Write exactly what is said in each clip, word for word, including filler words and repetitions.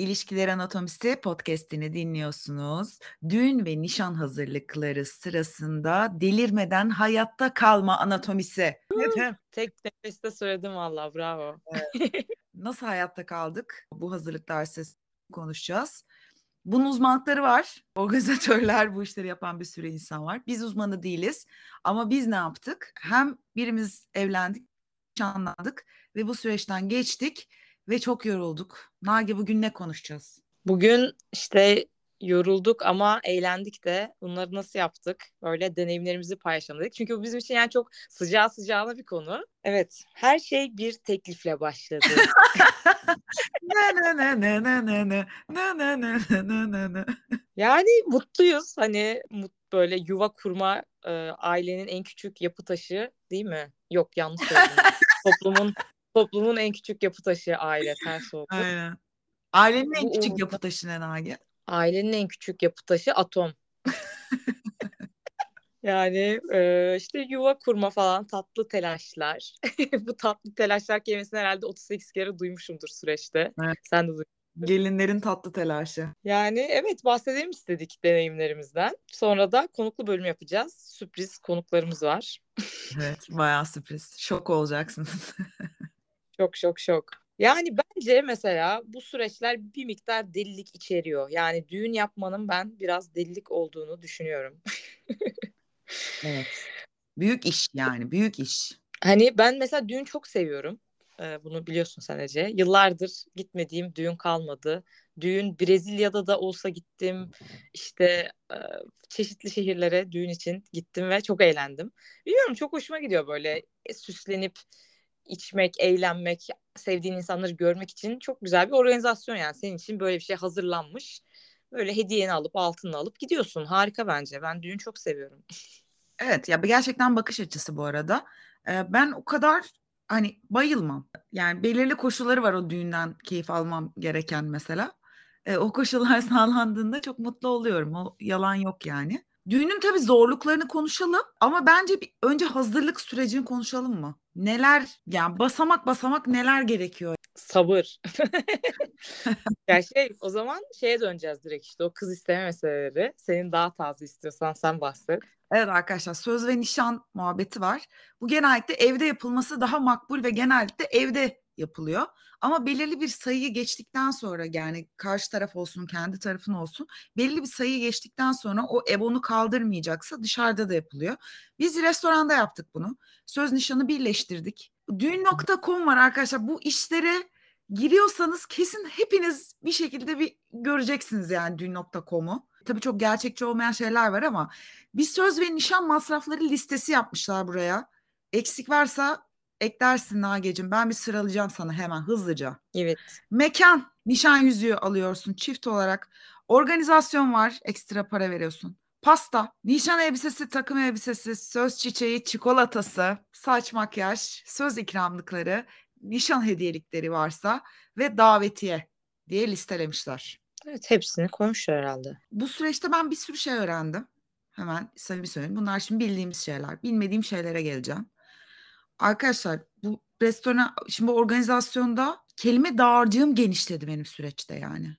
İlişkiler Anatomisi podcast'ini dinliyorsunuz. Düğün ve nişan hazırlıkları sırasında delirmeden hayatta kalma anatomisi. Tek nefeste söyledim valla, bravo. Evet. Nasıl hayatta kaldık? Bu hazırlıklar sırasında konuşacağız. Bunun uzmanlıkları var. Organizatörler, bu işleri yapan bir sürü insan var. Biz uzmanı değiliz. Ama biz ne yaptık? Hem birimiz evlendik, nişanlandık ve bu süreçten geçtik ve çok yorulduk. Nagi, bugün ne konuşacağız? Bugün işte yorulduk ama eğlendik de. Bunları nasıl yaptık? Böyle deneyimlerimizi paylaşalım dedik. Çünkü bu bizim için yani çok sıcağı sıcağına bir konu. Evet, her şey bir teklifle başladı. Ne ne ne ne ne ne ne ne ne ne ne ne ne. Yani mutluyuz. Hani mut, böyle yuva kurma e, ailenin en küçük yapı taşı değil mi? Yok, yanlış söyledim. Toplumun toplumun en küçük yapı taşı aile, ters oldu. Aynen. Ailenin en Bu küçük uğurda yapı taşı ne Nagi? ailenin en küçük yapı taşı atom. Yani e, işte yuva kurma falan, tatlı telaşlar. Bu tatlı telaşlar kelimesini herhalde otuz sekiz kere duymuşumdur süreçte. Evet. Sen de duymuşsun. Gelinlerin tatlı telaşı. Yani evet, bahsedelim istedik deneyimlerimizden. Sonra da konuklu bölüm yapacağız. Sürpriz konuklarımız var. Evet, bayağı sürpriz. Şok olacaksınız. Şok şok şok. Yani bence mesela bu süreçler bir miktar delilik içeriyor. Yani düğün yapmanın ben biraz delilik olduğunu düşünüyorum. Evet. Büyük iş yani, büyük iş. Hani ben mesela düğün çok seviyorum. Ee, bunu biliyorsun sen Ece. Yıllardır gitmediğim düğün kalmadı. Düğün Brezilya'da da olsa gittim. İşte e, çeşitli şehirlere düğün için gittim ve çok eğlendim. Bilmiyorum, çok hoşuma gidiyor böyle e, süslenip içmek, eğlenmek, sevdiğin insanları görmek için çok güzel bir organizasyon yani. Senin için böyle bir şey hazırlanmış. Böyle hediyeni alıp altını alıp gidiyorsun. Harika bence. Ben düğün çok seviyorum. Evet ya, gerçekten bakış açısı bu arada. Ee, ben o kadar hani bayılmam. Yani belirli koşulları var o düğünden keyif almam gereken mesela. Ee, o koşullar sağlandığında çok mutlu oluyorum. O yalan yok yani. Düğünün tabii zorluklarını konuşalım ama bence bir, önce hazırlık sürecini konuşalım mı? Neler yani basamak basamak neler gerekiyor? Sabır. Ya şey, o zaman şeye döneceğiz direkt, işte o kız isteme meseleleri. Senin daha taze, istiyorsan sen bahset. Evet arkadaşlar, söz ve nişan muhabbeti var. Bu genellikle evde yapılması daha makbul ve genellikle evde yapılıyor. Ama belirli bir sayıyı geçtikten sonra, yani karşı taraf olsun kendi tarafın olsun, belirli bir sayıyı geçtikten sonra o ev onu kaldırmayacaksa dışarıda da yapılıyor. Biz restoranda yaptık bunu. Söz nişanı birleştirdik. düğün nokta com var arkadaşlar. Bu işlere giriyorsanız kesin hepiniz bir şekilde bir göreceksiniz yani düğün nokta com'u. Tabii çok gerçekçi olmayan şeyler var ama bir söz ve nişan masrafları listesi yapmışlar buraya. Eksik varsa eklersin Nagecim. Ben bir sıralayacağım sana hemen hızlıca. Evet. Mekan, nişan yüzüğü alıyorsun çift olarak. Organizasyon var, ekstra para veriyorsun. Pasta, nişan elbisesi, takım elbisesi, söz çiçeği, çikolatası, saç makyaj, söz ikramlıkları, nişan hediyelikleri varsa ve davetiye diye listelemişler. Evet, hepsini koymuşlar herhalde. Bu süreçte ben bir sürü şey öğrendim. Hemen samimi söyleyeyim. Bunlar şimdi bildiğimiz şeyler. Bilmediğim şeylere geleceğim. Arkadaşlar bu restoran, şimdi bu organizasyonda kelime dağarcığım genişledi benim süreçte yani.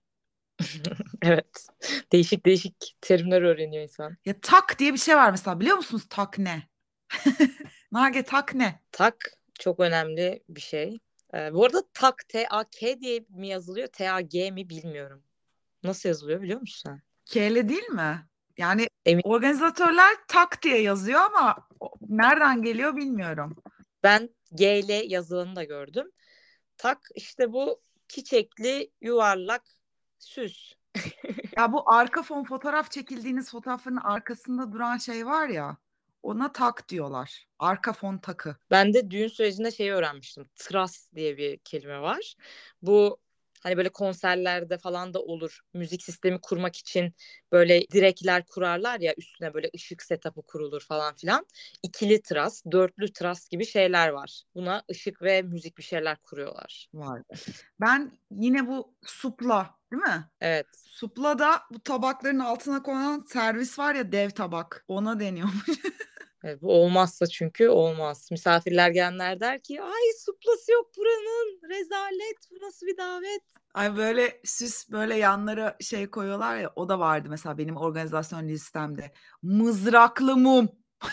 Evet. Değişik değişik terimler öğreniyor insan. Ya tak diye bir şey var mesela, biliyor musunuz tak ne? Nage, tak ne? Tak çok önemli bir şey. Ee, bu arada tak, T A K diye mi yazılıyor, T A G mi bilmiyorum. Nasıl yazılıyor biliyor musun sen? K'li değil mi? Yani Emin. organizatörler tak diye yazıyor ama o- nereden geliyor bilmiyorum. Ben G ile yazılanı da gördüm. Tak işte bu çiçekli yuvarlak süs. Ya bu arka fon, fotoğraf çekildiğiniz fotoğrafların arkasında duran şey var ya, ona tak diyorlar. Arka fon takı. Ben de düğün sürecinde şeyi öğrenmiştim. Tras diye bir kelime var. Bu hani böyle konserlerde falan da olur. Müzik sistemi kurmak için böyle direkler kurarlar ya, üstüne böyle ışık setup'ı kurulur falan filan. İkili tras, dörtlü tras gibi şeyler var. Buna ışık ve müzik bir şeyler kuruyorlar. Vardı. Ben yine bu supla, değil mi? Evet. Supla'da bu tabakların altına konan servis var ya, dev tabak. Ona deniyormuş. Evet, bu olmazsa çünkü olmaz. Misafirler gelenler der ki ay suplası yok buranın. Rezalet, bu nasıl bir davet? Ay böyle süs böyle yanlara şey koyuyorlar ya, o da vardı mesela benim organizasyon listemde. Mızraklı mum.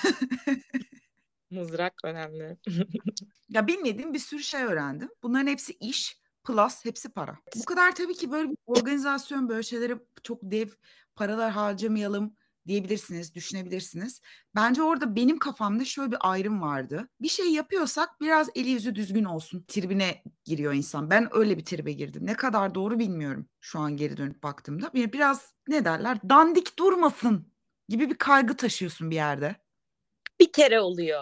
Mızrak önemli. Ya bilmediğim bir sürü şey öğrendim. Bunların hepsi iş plus hepsi para. Bu kadar tabii ki böyle bir organizasyon, böyle şeylere çok dev paralar harcamayalım diyebilirsiniz, düşünebilirsiniz. Bence orada benim kafamda şöyle bir ayrım vardı. Bir şey yapıyorsak biraz eli yüzü düzgün olsun tribine giriyor insan. Ben öyle bir tribe girdim. Ne kadar doğru bilmiyorum şu an geri dönüp baktığımda. Bir- Biraz ne derler? Dandik durmasın gibi bir kaygı taşıyorsun bir yerde. Bir kere oluyor.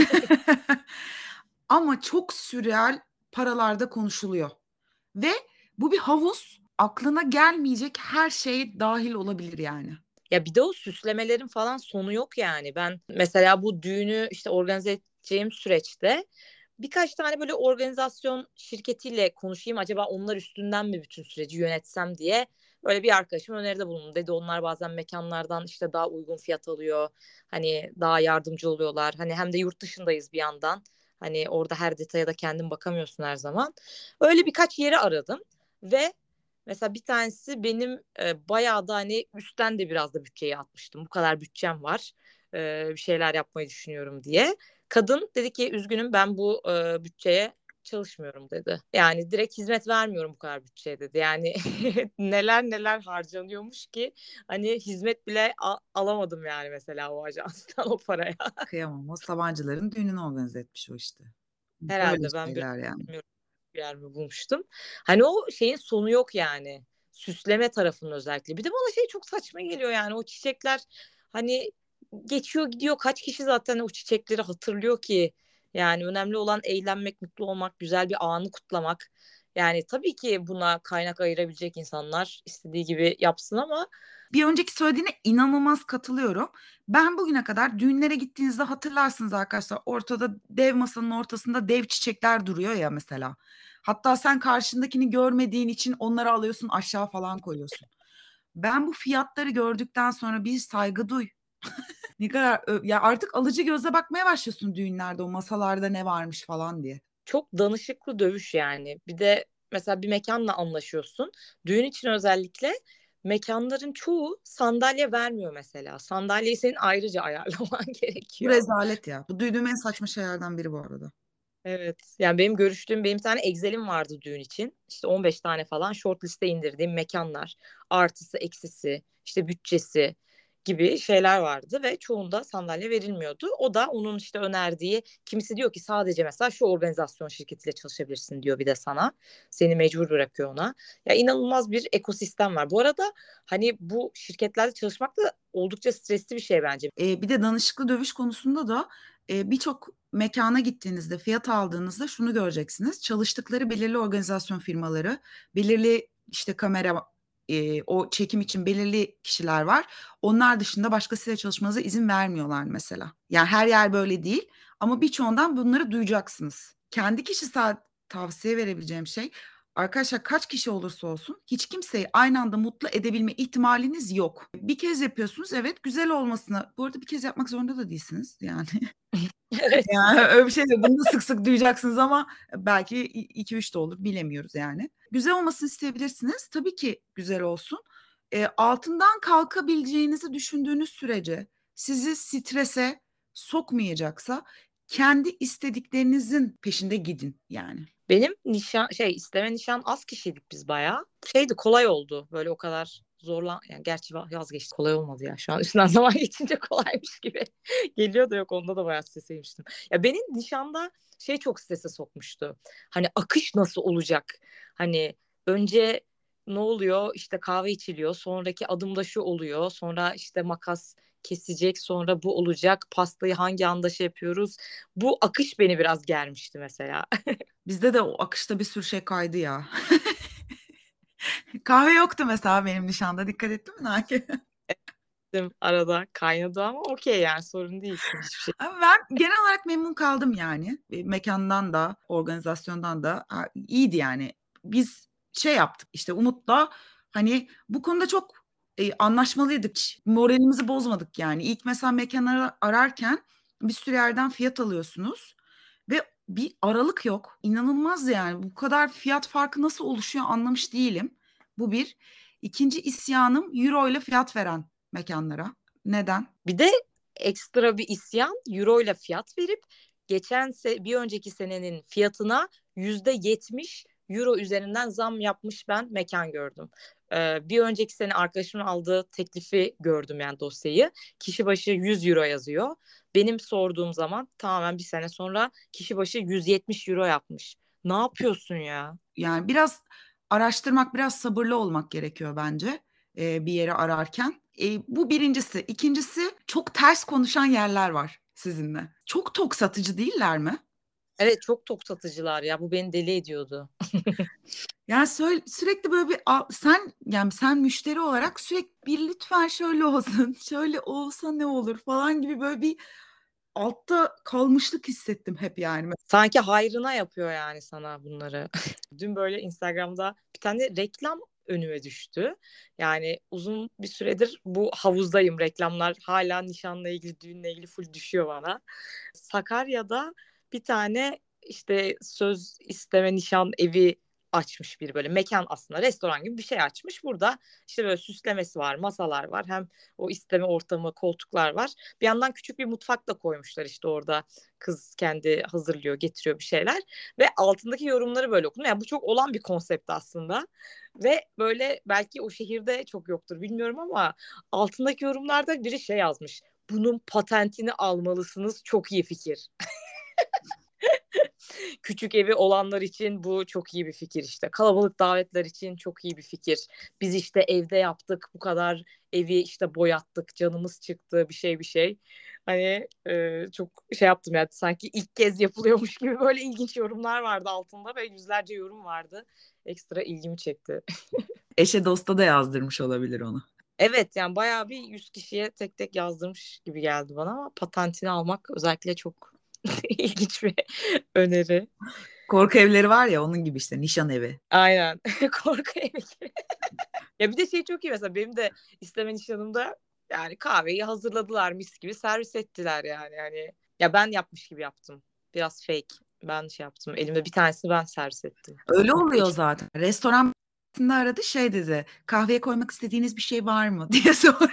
Ama çok sürreal paralarda konuşuluyor. Ve bu bir havuz, aklına gelmeyecek her şey dahil olabilir yani. Ya bir de o süslemelerin falan sonu yok yani. Ben mesela bu düğünü işte organize edeceğim süreçte birkaç tane böyle organizasyon şirketiyle konuşayım. Acaba onlar üstünden mi bütün süreci yönetsem diye böyle bir arkadaşım öneride bulundu. Dedi onlar bazen mekanlardan işte daha uygun fiyat alıyor. Hani daha yardımcı oluyorlar. Hani hem de yurt dışındayız bir yandan. Hani orada her detaya da kendin bakamıyorsun her zaman. Öyle birkaç yeri aradım ve mesela bir tanesi benim e, bayağı da hani üstten de biraz da bütçeyi atmıştım. Bu kadar bütçem var. E, bir şeyler yapmayı düşünüyorum diye. Kadın dedi ki üzgünüm ben bu e, bütçeye çalışmıyorum dedi. Yani direkt hizmet vermiyorum bu kadar bütçeye dedi. Yani neler neler harcanıyormuş ki hani hizmet bile a- alamadım yani mesela o ajanstan o paraya. Kıyamam. O Sabancıların düğününü organize etmiş o işte. Böyle Herhalde ben bir şeyler yani. bir yer mi bulmuştum. Hani o şeyin sonu yok yani. Süsleme tarafının özellikle. Bir de bana şey çok saçma geliyor yani o çiçekler hani geçiyor gidiyor kaç kişi zaten o çiçekleri hatırlıyor ki. Yani önemli olan eğlenmek, mutlu olmak, güzel bir anı kutlamak. Yani tabii ki buna kaynak ayırabilecek insanlar istediği gibi yapsın ama Bir önceki söylediğine inanılmaz katılıyorum. Ben bugüne kadar düğünlere gittiğinizde hatırlarsınız arkadaşlar, ortada dev masanın ortasında dev çiçekler duruyor ya mesela. Hatta sen karşındakini görmediğin için onları alıyorsun aşağı falan koyuyorsun. Ben bu fiyatları gördükten sonra bir saygı duy. Ne kadar ö- ya artık alıcı gözle bakmaya başlıyorsun düğünlerde o masalarda ne varmış falan diye. çok danışıklı dövüş yani. Bir de mesela bir mekanla anlaşıyorsun. Düğün için özellikle mekanların çoğu sandalye vermiyor mesela. Sandalyeyi senin ayrıca ayarlaman Bu gerekiyor. rezalet ya. Bu duyduğum en saçma şeylerden biri bu arada. Evet. Yani benim görüştüğüm benim bir tane Excel'im vardı düğün için. İşte on beş tane falan short liste indirdiğim mekanlar. Artısı, eksisi, işte bütçesi gibi şeyler vardı ve çoğunda sandalye verilmiyordu. O da onun işte önerdiği kimisi diyor ki sadece mesela şu organizasyon şirketiyle çalışabilirsin diyor bir de sana. Seni mecbur bırakıyor ona. Ya inanılmaz bir ekosistem var. Bu arada hani bu şirketlerde çalışmak da oldukça stresli bir şey bence. E, bir de danışıklı dövüş konusunda da e, birçok mekana gittiğinizde, fiyat aldığınızda şunu göreceksiniz. Çalıştıkları belirli organizasyon firmaları, belirli işte kamera, e, o çekim için belirli kişiler var. Onlar dışında başkasıyla çalışmanıza izin vermiyorlar mesela. Yani her yer böyle değil ama birçoğundan bunları duyacaksınız. Kendi kişisel tavsiye verebileceğim şey, arkadaşlar kaç kişi olursa olsun hiç kimseyi aynı anda mutlu edebilme ihtimaliniz yok. Bir kez yapıyorsunuz, evet, güzel olmasına. Bu arada bir kez yapmak zorunda da değilsiniz yani. Evet. Yani öyle bir şey de bunu da sık sık duyacaksınız ama belki iki üç de olur, bilemiyoruz yani. Güzel olmasını isteyebilirsiniz. Tabii ki güzel olsun. E, altından kalkabileceğinizi düşündüğünüz sürece, sizi strese sokmayacaksa kendi istediklerinizin peşinde gidin yani. Benim nişan şey isteme nişan az kişiydik biz bayağı. Şeydi kolay oldu. Böyle o kadar zorlan yani gerçi vazgeçtim. Kolay olmadı ya. Şu an üstünden zaman geçince kolaymış gibi geliyor da yok onda da bayağı streseymiştim. Ya beni nişanda şey çok strese sokmuştu. Hani akış nasıl olacak? Hani önce ne oluyor? İşte kahve içiliyor. Sonraki adımda şu oluyor. Sonra işte makas kesecek. Sonra bu olacak. Pastayı hangi anda şey yapıyoruz? Bu akış beni biraz germişti mesela. Bizde de o akışta bir sürü şey kaydı ya. Kahve yoktu mesela benim nişanda. Dikkat ettin mi Naki? Arada kaynadı ama okey yani sorun değil. Hiçbir şey. Ama ben genel olarak memnun kaldım yani. E, Mekandan da, organizasyondan da ha, iyiydi yani. Biz şey yaptık işte Umut'la, hani bu konuda çok e, anlaşmalıydık. Hiç moralimizi bozmadık yani. İlk mesela mekanları ararken Bir sürü yerden fiyat alıyorsunuz ve bir aralık yok. İnanılmaz yani. Bu kadar fiyat farkı nasıl oluşuyor anlamış değilim. Bu bir. İkinci isyanım euro ile fiyat veren mekanlara. Neden? Bir de ekstra bir isyan, euro ile fiyat verip geçen se- bir önceki senenin fiyatına yüzde yetmiş euro üzerinden zam yapmış ben mekan gördüm. Ee, bir önceki sene arkadaşımın aldığı teklifi gördüm, yani dosyayı. Kişi başı yüz euro yazıyor. Benim sorduğum zaman tamamen bir sene sonra kişi başı yüz yetmiş euro yapmış. Ne yapıyorsun ya? Yani biraz araştırmak, biraz sabırlı olmak gerekiyor bence e, bir yeri ararken. E, bu birincisi. İkincisi, çok ters konuşan yerler var sizinle. Çok tok satıcı değiller mi? Evet, çok tok satıcılar ya, bu beni deli ediyordu. Yani söyle, sürekli böyle bir al- sen yani sen müşteri olarak sürekli bir lütfen şöyle olsun, şöyle olsa ne olur falan gibi böyle bir altta kalmışlık hissettim hep yani. Sanki hayrına yapıyor yani sana bunları. Dün böyle Instagram'da bir tane reklam önüme düştü. Yani uzun bir süredir bu havuzdayım. Reklamlar hala nişanla ilgili, düğünle ilgili full düşüyor bana. Sakarya'da bir tane işte söz isteme nişan evi açmış, bir böyle mekan, aslında restoran gibi bir şey açmış. Burada işte böyle süslemesi var, masalar var. Hem o isteme ortamı, koltuklar var. Bir yandan küçük bir mutfak da koymuşlar, işte orada kız kendi hazırlıyor, getiriyor bir şeyler ve altındaki yorumları böyle okudum. Yani bu çok olan bir konsept aslında. Ve böyle belki o şehirde çok yoktur bilmiyorum ama altındaki yorumlarda biri şey yazmış: bunun patentini almalısınız, çok iyi fikir. Küçük evi olanlar için bu çok iyi bir fikir işte. Kalabalık davetler için çok iyi bir fikir. Biz işte evde yaptık, bu kadar evi işte boyattık, canımız çıktı, bir şey bir şey. Hani e, çok şey yaptım yani, sanki ilk kez yapılıyormuş gibi böyle ilginç yorumlar vardı altında ve yüzlerce yorum vardı. Ekstra ilgimi çekti. Eşe dosta da yazdırmış olabilir onu. Evet, yani bayağı bir yüz kişiye tek tek yazdırmış gibi geldi bana ama patentini almak özellikle çok ilginç bir öneri. Korku evleri var ya onun gibi işte nişan evi. Aynen. Korku evi gibi. Ya bir de şey çok iyi, mesela benim de isteme nişanımda yani kahveyi hazırladılar, mis gibi servis ettiler yani. Yani ya ben yapmış gibi yaptım. Biraz fake. Ben şey yaptım. Elimde bir tanesini ben servis ettim. Öyle oluyor İç- zaten. Restoran aradı şey dedi. Kahveye koymak istediğiniz bir şey var mı diye sordu.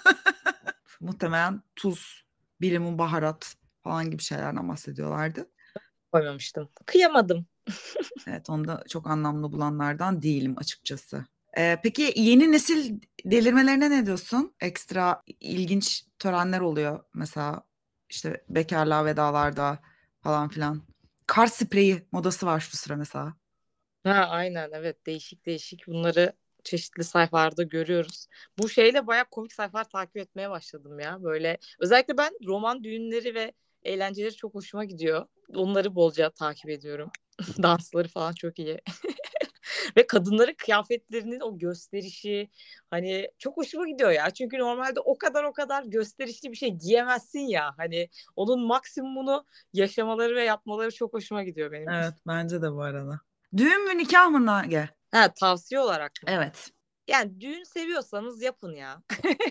Muhtemelen tuz, bir limon baharat falan gibi şeylerden bahsediyorlardı. Koymamıştım. Kıyamadım. Evet, onu da çok anlamlı bulanlardan değilim açıkçası. Ee, peki yeni nesil delirmelerine ne diyorsun? Ekstra ilginç törenler oluyor. Mesela işte bekarlığa vedalarda falan filan. Kar spreyi modası var şu sıra mesela. Ha, aynen, evet, değişik değişik bunları çeşitli sayfalarda görüyoruz. Bu şeyle bayağı komik sayfalar takip etmeye başladım ya. Böyle özellikle ben roman düğünleri ve eğlenceleri çok hoşuma gidiyor. Onları bolca takip ediyorum. Dansları falan çok iyi. Ve kadınların kıyafetlerinin o gösterişi hani çok hoşuma gidiyor ya. Çünkü normalde o kadar o kadar gösterişli bir şey giyemezsin ya. Hani onun maksimumunu yaşamaları ve yapmaları çok hoşuma gidiyor benim. Evet, bence de bu arada. Düğün mü nikah mı Nage? Ha, tavsiye olarak mı? Evet. Yani düğün seviyorsanız yapın ya.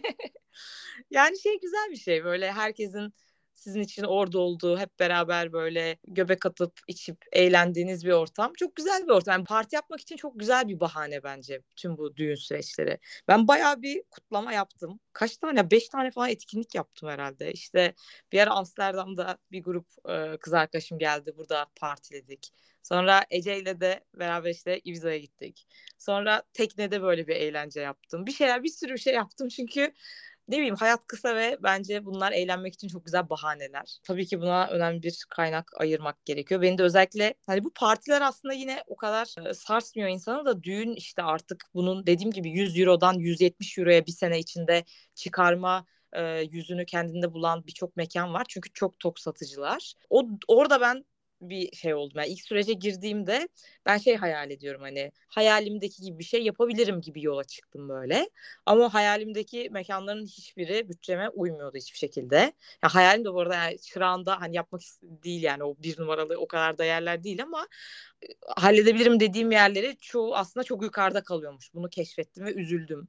Yani şey, güzel bir şey, böyle herkesin sizin için orada olduğu, hep beraber böyle göbek atıp içip eğlendiğiniz bir ortam. Çok güzel bir ortam. Yani parti yapmak için çok güzel bir bahane bence tüm bu düğün süreçleri. Ben bayağı bir kutlama yaptım. Kaç tane? Beş tane falan etkinlik yaptım herhalde. İşte bir ara Amsterdam'da bir grup e, kız arkadaşım geldi. Burada partiledik. Sonra Ece ile de beraber işte Ibiza'ya gittik. Sonra teknede böyle bir eğlence yaptım. Bir şeyler, bir sürü bir şey yaptım çünkü ne bileyim, hayat kısa ve bence bunlar eğlenmek için çok güzel bahaneler. Tabii ki buna önemli bir kaynak ayırmak gerekiyor. Beni de özellikle hani bu partiler aslında yine o kadar e, sarsmıyor insanı da, düğün işte artık bunun dediğim gibi yüz eurodan yüz yetmiş euroya bir sene içinde çıkarma e, yüzünü kendinde bulan birçok mekan var. Çünkü çok tok satıcılar. O orada ben bir şey oldu. Yani ilk sürece girdiğimde ben şey hayal ediyorum, hani hayalimdeki gibi bir şey yapabilirim gibi yola çıktım böyle. Ama hayalimdeki mekanların hiçbiri bütçeme uymuyordu hiçbir şekilde. Ya hayalim de bu arada yani çırağında hani yapmak değil, yani o bir numaralı o kadar da yerler değil ama e, halledebilirim dediğim yerleri çoğu aslında çok yukarıda kalıyormuş. Bunu keşfettim ve üzüldüm.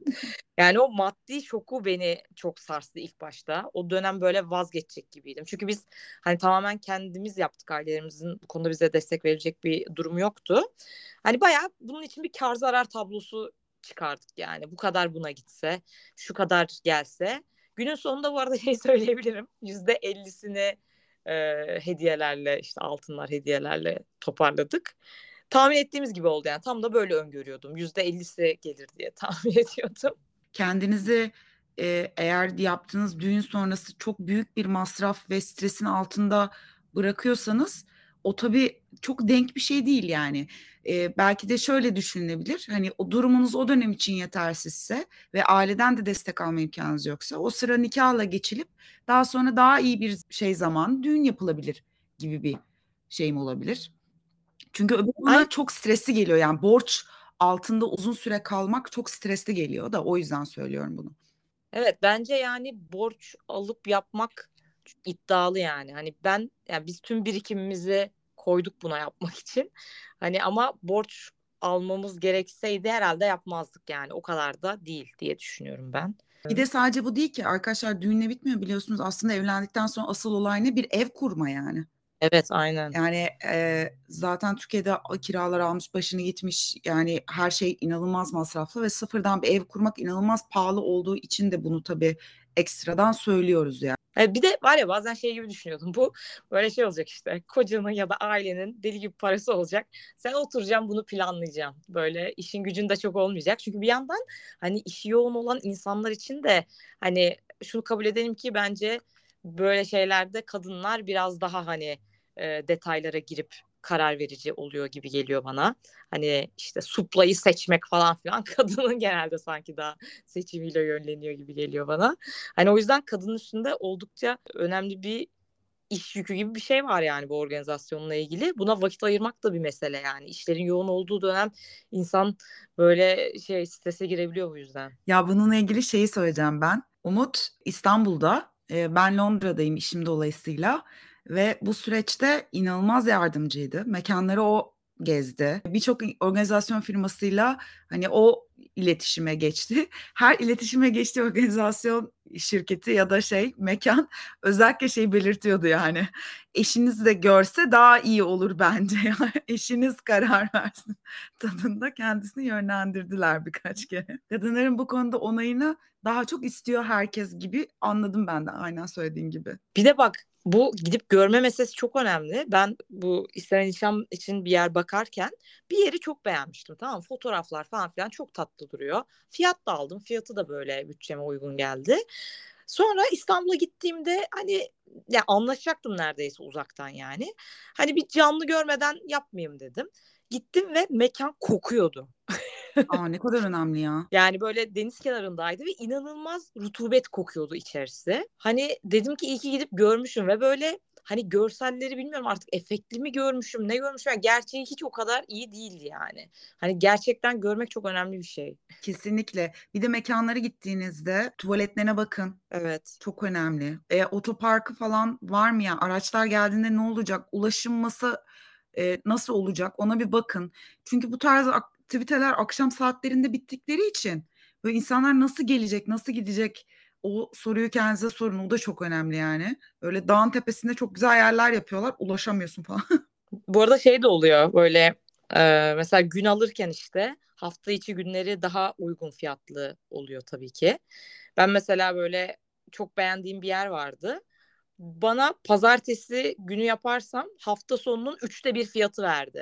Yani o maddi şoku beni çok sarstı ilk başta. O dönem böyle vazgeçecek gibiydim. Çünkü biz hani tamamen kendimiz yaptık. Ailelerimizin bu konuda bize destek verecek bir durum yoktu. Hani bayağı bunun için bir kar zarar tablosu çıkardık yani. Bu kadar buna gitse, şu kadar gelse. Günün sonunda bu arada şey söyleyebilirim. Yüzde ellisini e, hediyelerle, işte altınlar hediyelerle toparladık. Tahmin ettiğimiz gibi oldu yani. Tam da böyle öngörüyordum. Yüzde ellisi gelir diye tahmin ediyordum. Kendinizi e, eğer yaptığınız düğün sonrası çok büyük bir masraf ve stresin altında bırakıyorsanız o tabii çok denk bir şey değil yani. E, belki de şöyle düşünülebilir. Hani o durumunuz o dönem için yetersizse ve aileden de destek alma imkanınız yoksa o sıra nikahla geçilip daha sonra daha iyi bir şey zaman düğün yapılabilir gibi bir şey mi olabilir? Çünkü öbür Aynen. bana çok stresli geliyor. Yani borç altında uzun süre kalmak çok stresli geliyor da o yüzden söylüyorum bunu. Evet, bence yani borç alıp yapmak iddialı yani. Hani ben, yani biz tüm birikimimizi koyduk buna yapmak için. Hani ama borç almamız gerekseydi herhalde yapmazdık yani. O kadar da değil diye düşünüyorum ben. Bir de sadece bu değil ki arkadaşlar, düğünle bitmiyor biliyorsunuz. Aslında evlendikten sonra asıl olay ne? Bir ev kurma yani. Evet, aynen. Yani e, zaten Türkiye'de kiralar almış başını gitmiş, yani her şey inanılmaz masraflı ve sıfırdan bir ev kurmak inanılmaz pahalı olduğu için de bunu tabii ekstradan söylüyoruz yani. E, Bir de var ya, bazen şey gibi düşünüyordum. Bu böyle şey olacak işte. Kocanın ya da ailenin deli gibi parası olacak. Sen oturacaksın, bunu planlayacaksın. Böyle işin gücün de çok olmayacak. Çünkü bir yandan hani işi yoğun olan insanlar için de hani şunu kabul edelim ki bence böyle şeylerde kadınlar biraz daha hani e, detaylara girip karar verici oluyor gibi geliyor bana. Hani işte suplayı seçmek falan filan kadının genelde sanki daha seçimiyle yönleniyor gibi geliyor bana. Hani o yüzden kadının üstünde oldukça önemli bir iş yükü gibi bir şey var yani bu organizasyonla ilgili. Buna vakit ayırmak da bir mesele yani. İşlerin yoğun olduğu dönem insan böyle şey strese girebiliyor bu yüzden. Ya bununla ilgili şeyi söyleyeceğim ben. Umut İstanbul'da, e, ben Londra'dayım işim dolayısıyla ve bu süreçte inanılmaz yardımcıydı. Mekanları o gezdi. Birçok organizasyon firmasıyla hani o iletişime geçti. Her iletişime geçtiği organizasyon şirketi ya da şey mekan özellikle şey belirtiyordu yani. Eşiniz de görse daha iyi olur bence. Yani eşiniz karar versin tadında kendisini yönlendirdiler birkaç kere. Kadınların bu konuda onayını daha çok istiyor herkes gibi anladım ben de, aynen söylediğin gibi. Bir de bak, bu gidip görme meselesi çok önemli. Ben bu İstenen Nişan için bir yer bakarken bir yeri çok beğenmiştim. Tamam, fotoğraflar falan filan çok tatlı duruyor. Fiyat da aldım. Fiyatı da böyle bütçeme uygun geldi. Sonra İstanbul'a gittiğimde hani ya anlaşacaktım neredeyse uzaktan yani. Hani bir canlı görmeden yapmayayım dedim. Gittim ve mekan kokuyordu. Aa, ne kadar önemli ya. Yani böyle deniz kenarındaydı ve inanılmaz rutubet kokuyordu içerisi. Hani dedim ki iyi ki gidip görmüşüm ve böyle hani görselleri bilmiyorum artık efektli mi görmüşüm ne görmüşüm. Yani gerçeği hiç o kadar iyi değildi yani. Hani gerçekten görmek çok önemli bir şey. Kesinlikle. Bir de mekanlara gittiğinizde tuvaletlerine bakın. Evet. Çok önemli. E, otoparkı falan var mı ya? Araçlar geldiğinde ne olacak? Ulaşılması e, nasıl olacak? Ona bir bakın. Çünkü bu tarz aktiviteler akşam saatlerinde bittikleri için böyle insanlar nasıl gelecek, nasıl gidecek? O soruyu kendinize sorun. O da çok önemli yani. Öyle dağın tepesinde çok güzel yerler yapıyorlar. Ulaşamıyorsun falan. Bu arada şey de oluyor böyle e, mesela gün alırken işte hafta içi günleri daha uygun fiyatlı oluyor tabii ki. Ben mesela böyle çok beğendiğim bir yer vardı. Bana pazartesi günü yaparsam hafta sonunun üçte bir fiyatı verdi.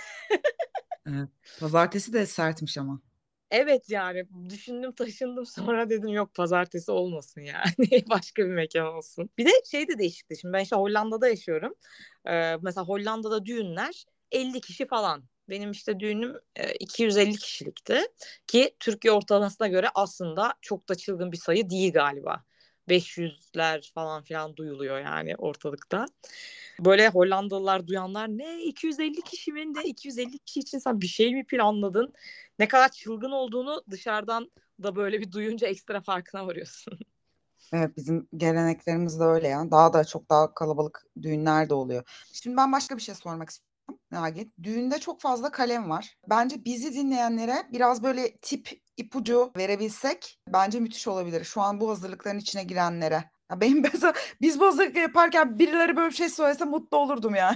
Evet. Pazartesi de sertmiş ama. Evet, yani düşündüm taşındım sonra dedim yok pazartesi olmasın yani başka bir mekan olsun. Bir de şey de değişikti, şimdi ben işte Hollanda'da yaşıyorum. Ee, mesela Hollanda'da düğünler elli kişi falan. Benim işte düğünüm e, iki yüz elli kişilikti ki Türkiye ortalamasına göre aslında çok da çılgın bir sayı değil galiba. beş yüzler falan filan duyuluyor yani ortalıkta. Böyle Hollandalılar duyanlar ne iki yüz elli kişi mi, ne iki yüz elli kişi için sen bir şey mi planladın? Ne kadar çılgın olduğunu dışarıdan da böyle bir duyunca ekstra farkına varıyorsun. Evet, bizim geleneklerimiz de öyle ya. Daha da çok daha kalabalık düğünler de oluyor. Şimdi ben başka bir şey sormak istiyorum Nagi. Düğünde çok fazla kalem var. Bence bizi dinleyenlere biraz böyle tip ipucu verebilsek bence müthiş olabilir. Şu an bu hazırlıkların içine girenlere. Ya benim mesela biz bu hazırlık yaparken birileri böyle bir şey söylese mutlu olurdum yani.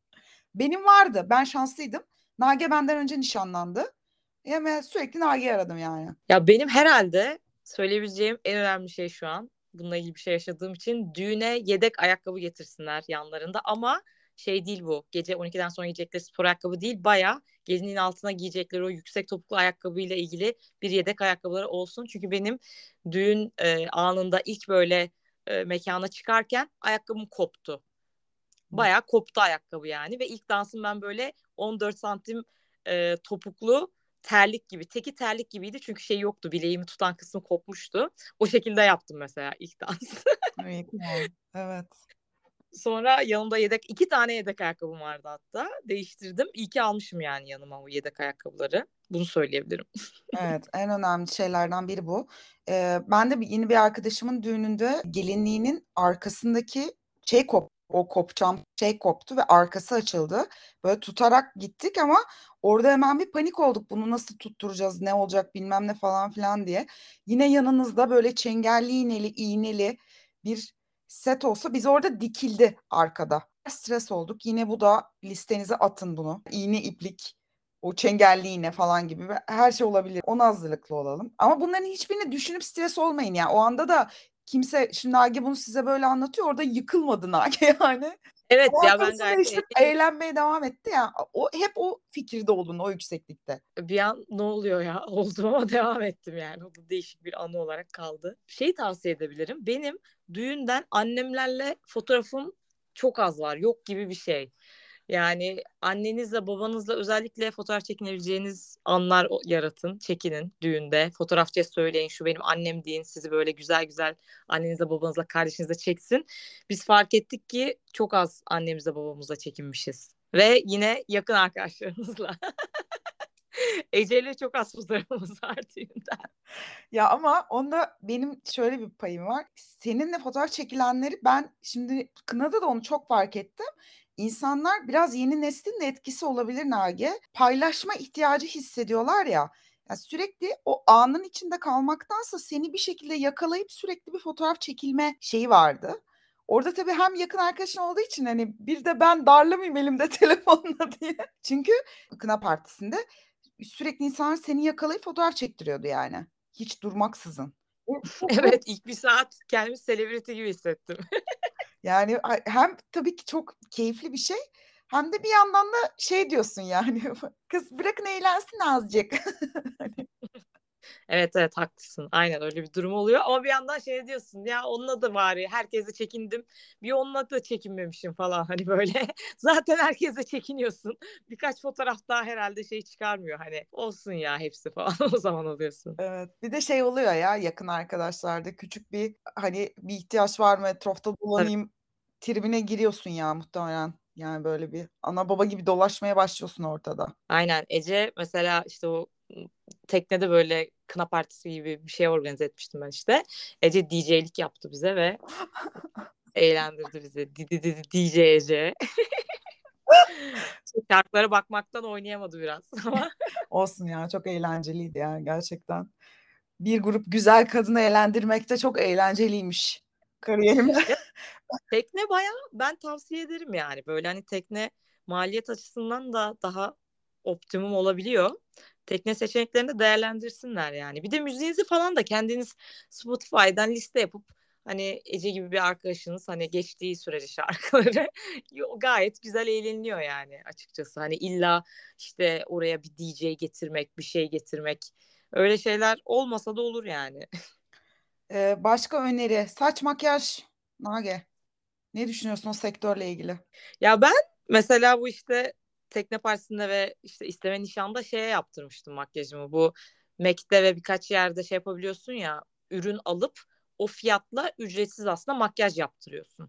Benim vardı. Ben şanslıydım. Nage benden önce nişanlandı. Yani sürekli Nagi'yi aradım yani. Ya benim herhalde söyleyebileceğim en önemli şey şu an, bununla ilgili bir şey yaşadığım için, düğüne yedek ayakkabı getirsinler yanlarında, ama şey değil bu. Gece on ikiden sonra giyecekleri spor ayakkabı değil. Baya gelinliğin altına giyecekleri o yüksek topuklu ayakkabıyla ilgili bir yedek ayakkabıları olsun. Çünkü benim düğün e, anında ilk böyle e, mekana çıkarken ayakkabım koptu. Bayağı koptu ayakkabı yani, ve ilk dansım ben böyle on dört santim e, topuklu terlik gibi, teki terlik gibiydi çünkü şey yoktu, bileğimi tutan kısmı kopmuştu. O şekilde yaptım mesela ilk dans. İyi, tamam. Evet. Sonra yanımda yedek iki tane yedek ayakkabım vardı, hatta değiştirdim. İyi ki almışım yani yanıma o yedek ayakkabıları. Bunu söyleyebilirim. Evet, en önemli şeylerden biri bu. Ee, ben de bir, yeni bir arkadaşımın düğününde gelinliğinin arkasındaki şey kop, o kopçam şey koptu ve arkası açıldı. Böyle tutarak gittik ama orada hemen bir panik olduk. Bunu nasıl tutturacağız, ne olacak bilmem ne falan filan diye. Yine yanınızda böyle çengelli iğneli iğneli bir set olsa biz orada dikildi arkada. Stres olduk. Yine bu da listenize atın bunu. İğne iplik o çengelli iğne falan gibi ve her şey olabilir. Ona hazırlıklı olalım. Ama bunların hiçbirini düşünüp stres olmayın yani. O anda da kimse şimdi Nage bunu size böyle anlatıyor. Orada yıkılmadı Nage yani. Evet O ya, ben arkasında gayet işte eğlendim. eğlenmeye devam etti ya. O hep o fikirde olun o yükseklikte. Bir an ne oluyor ya oldum ama devam ettim yani. O da değişik bir anı olarak kaldı. Şey tavsiye edebilirim. Benim düğünden annemlerle fotoğrafım çok az var. Yok gibi bir şey. Yani annenizle babanızla özellikle fotoğraf çekinebileceğiniz anlar o- yaratın. Çekinin düğünde. Fotoğrafçıya söyleyin şu benim annem deyin. Sizi böyle güzel güzel annenizle babanızla kardeşinizle çeksin. Biz fark ettik ki çok az annemizle babamızla çekinmişiz. Ve yine yakın arkadaşlarımızla. Ece ile çok az fotoğrafımız var düğünden. Ya ama onda benim şöyle bir payım var. Seninle fotoğraf çekilenleri ben şimdi kınada da onu çok fark ettim. İnsanlar biraz yeni neslin de etkisi olabilir Nage. Paylaşma ihtiyacı hissediyorlar ya. Ya sürekli o anın içinde kalmaktansa seni bir şekilde yakalayıp sürekli bir fotoğraf çekilme şeyi vardı. Orada tabii hem yakın arkadaşın olduğu için hani bir de ben darlamayayım elimde telefonla diye. Çünkü kına partisinde sürekli insanlar seni yakalayıp fotoğraf çektiriyordu yani. Hiç durmaksızın. Bu, bu, bu Evet, ilk bir saat kendimi celebrity gibi hissettim. yani hem tabii ki çok keyifli bir şey hem de bir yandan da şey diyorsun yani kız bırakın eğlensin azıcık. Evet evet, haklısın. Aynen öyle bir durum oluyor. Ama bir yandan şey diyorsun ya, onunla da bari herkese çekindim. Bir onunla da çekinmemişim falan, hani böyle. Zaten herkese çekiniyorsun. Birkaç fotoğraf daha herhalde şey çıkarmıyor. Hani olsun ya hepsi falan o zaman oluyorsun. Evet. Bir de şey oluyor ya yakın arkadaşlarda küçük bir hani bir ihtiyaç var mı etrafta Tabii. dolanayım tribine giriyorsun ya muhtemelen. Yani böyle bir ana baba gibi dolaşmaya başlıyorsun ortada. Aynen, Ece mesela işte o ım, teknede böyle kına partisi gibi bir şey organize etmiştim ben işte. Ece D J'lik yaptı bize ve eğlendirdi bizi. D D D D J Ece. Şarkılara bakmaktan oynayamadı biraz ama. Olsun ya çok eğlenceliydi yani gerçekten. Bir grup güzel kadını eğlendirmek de çok eğlenceliymiş kariyerimde. Ya, tekne bayağı ben tavsiye ederim yani. Böyle hani tekne maliyet açısından da daha optimum olabiliyor. Tekne seçeneklerini de değerlendirsinler yani. Bir de müziğinizi falan da kendiniz Spotify'dan liste yapıp, hani Ece gibi bir arkadaşınız hani geçtiği sürece şarkıları gayet güzel eğleniliyor yani açıkçası. Hani illa işte oraya bir D J getirmek, bir şey getirmek, öyle şeyler olmasa da olur yani. Ee, başka öneri saç makyaj Nage. Ne düşünüyorsun o sektörle ilgili? Ya ben mesela bu işte tekne partisinde ve işte isteme nişanda şeye yaptırmıştım makyajımı. Bu M A C'te ve birkaç yerde şey yapabiliyorsun ya, ürün alıp o fiyatla ücretsiz aslında makyaj yaptırıyorsun.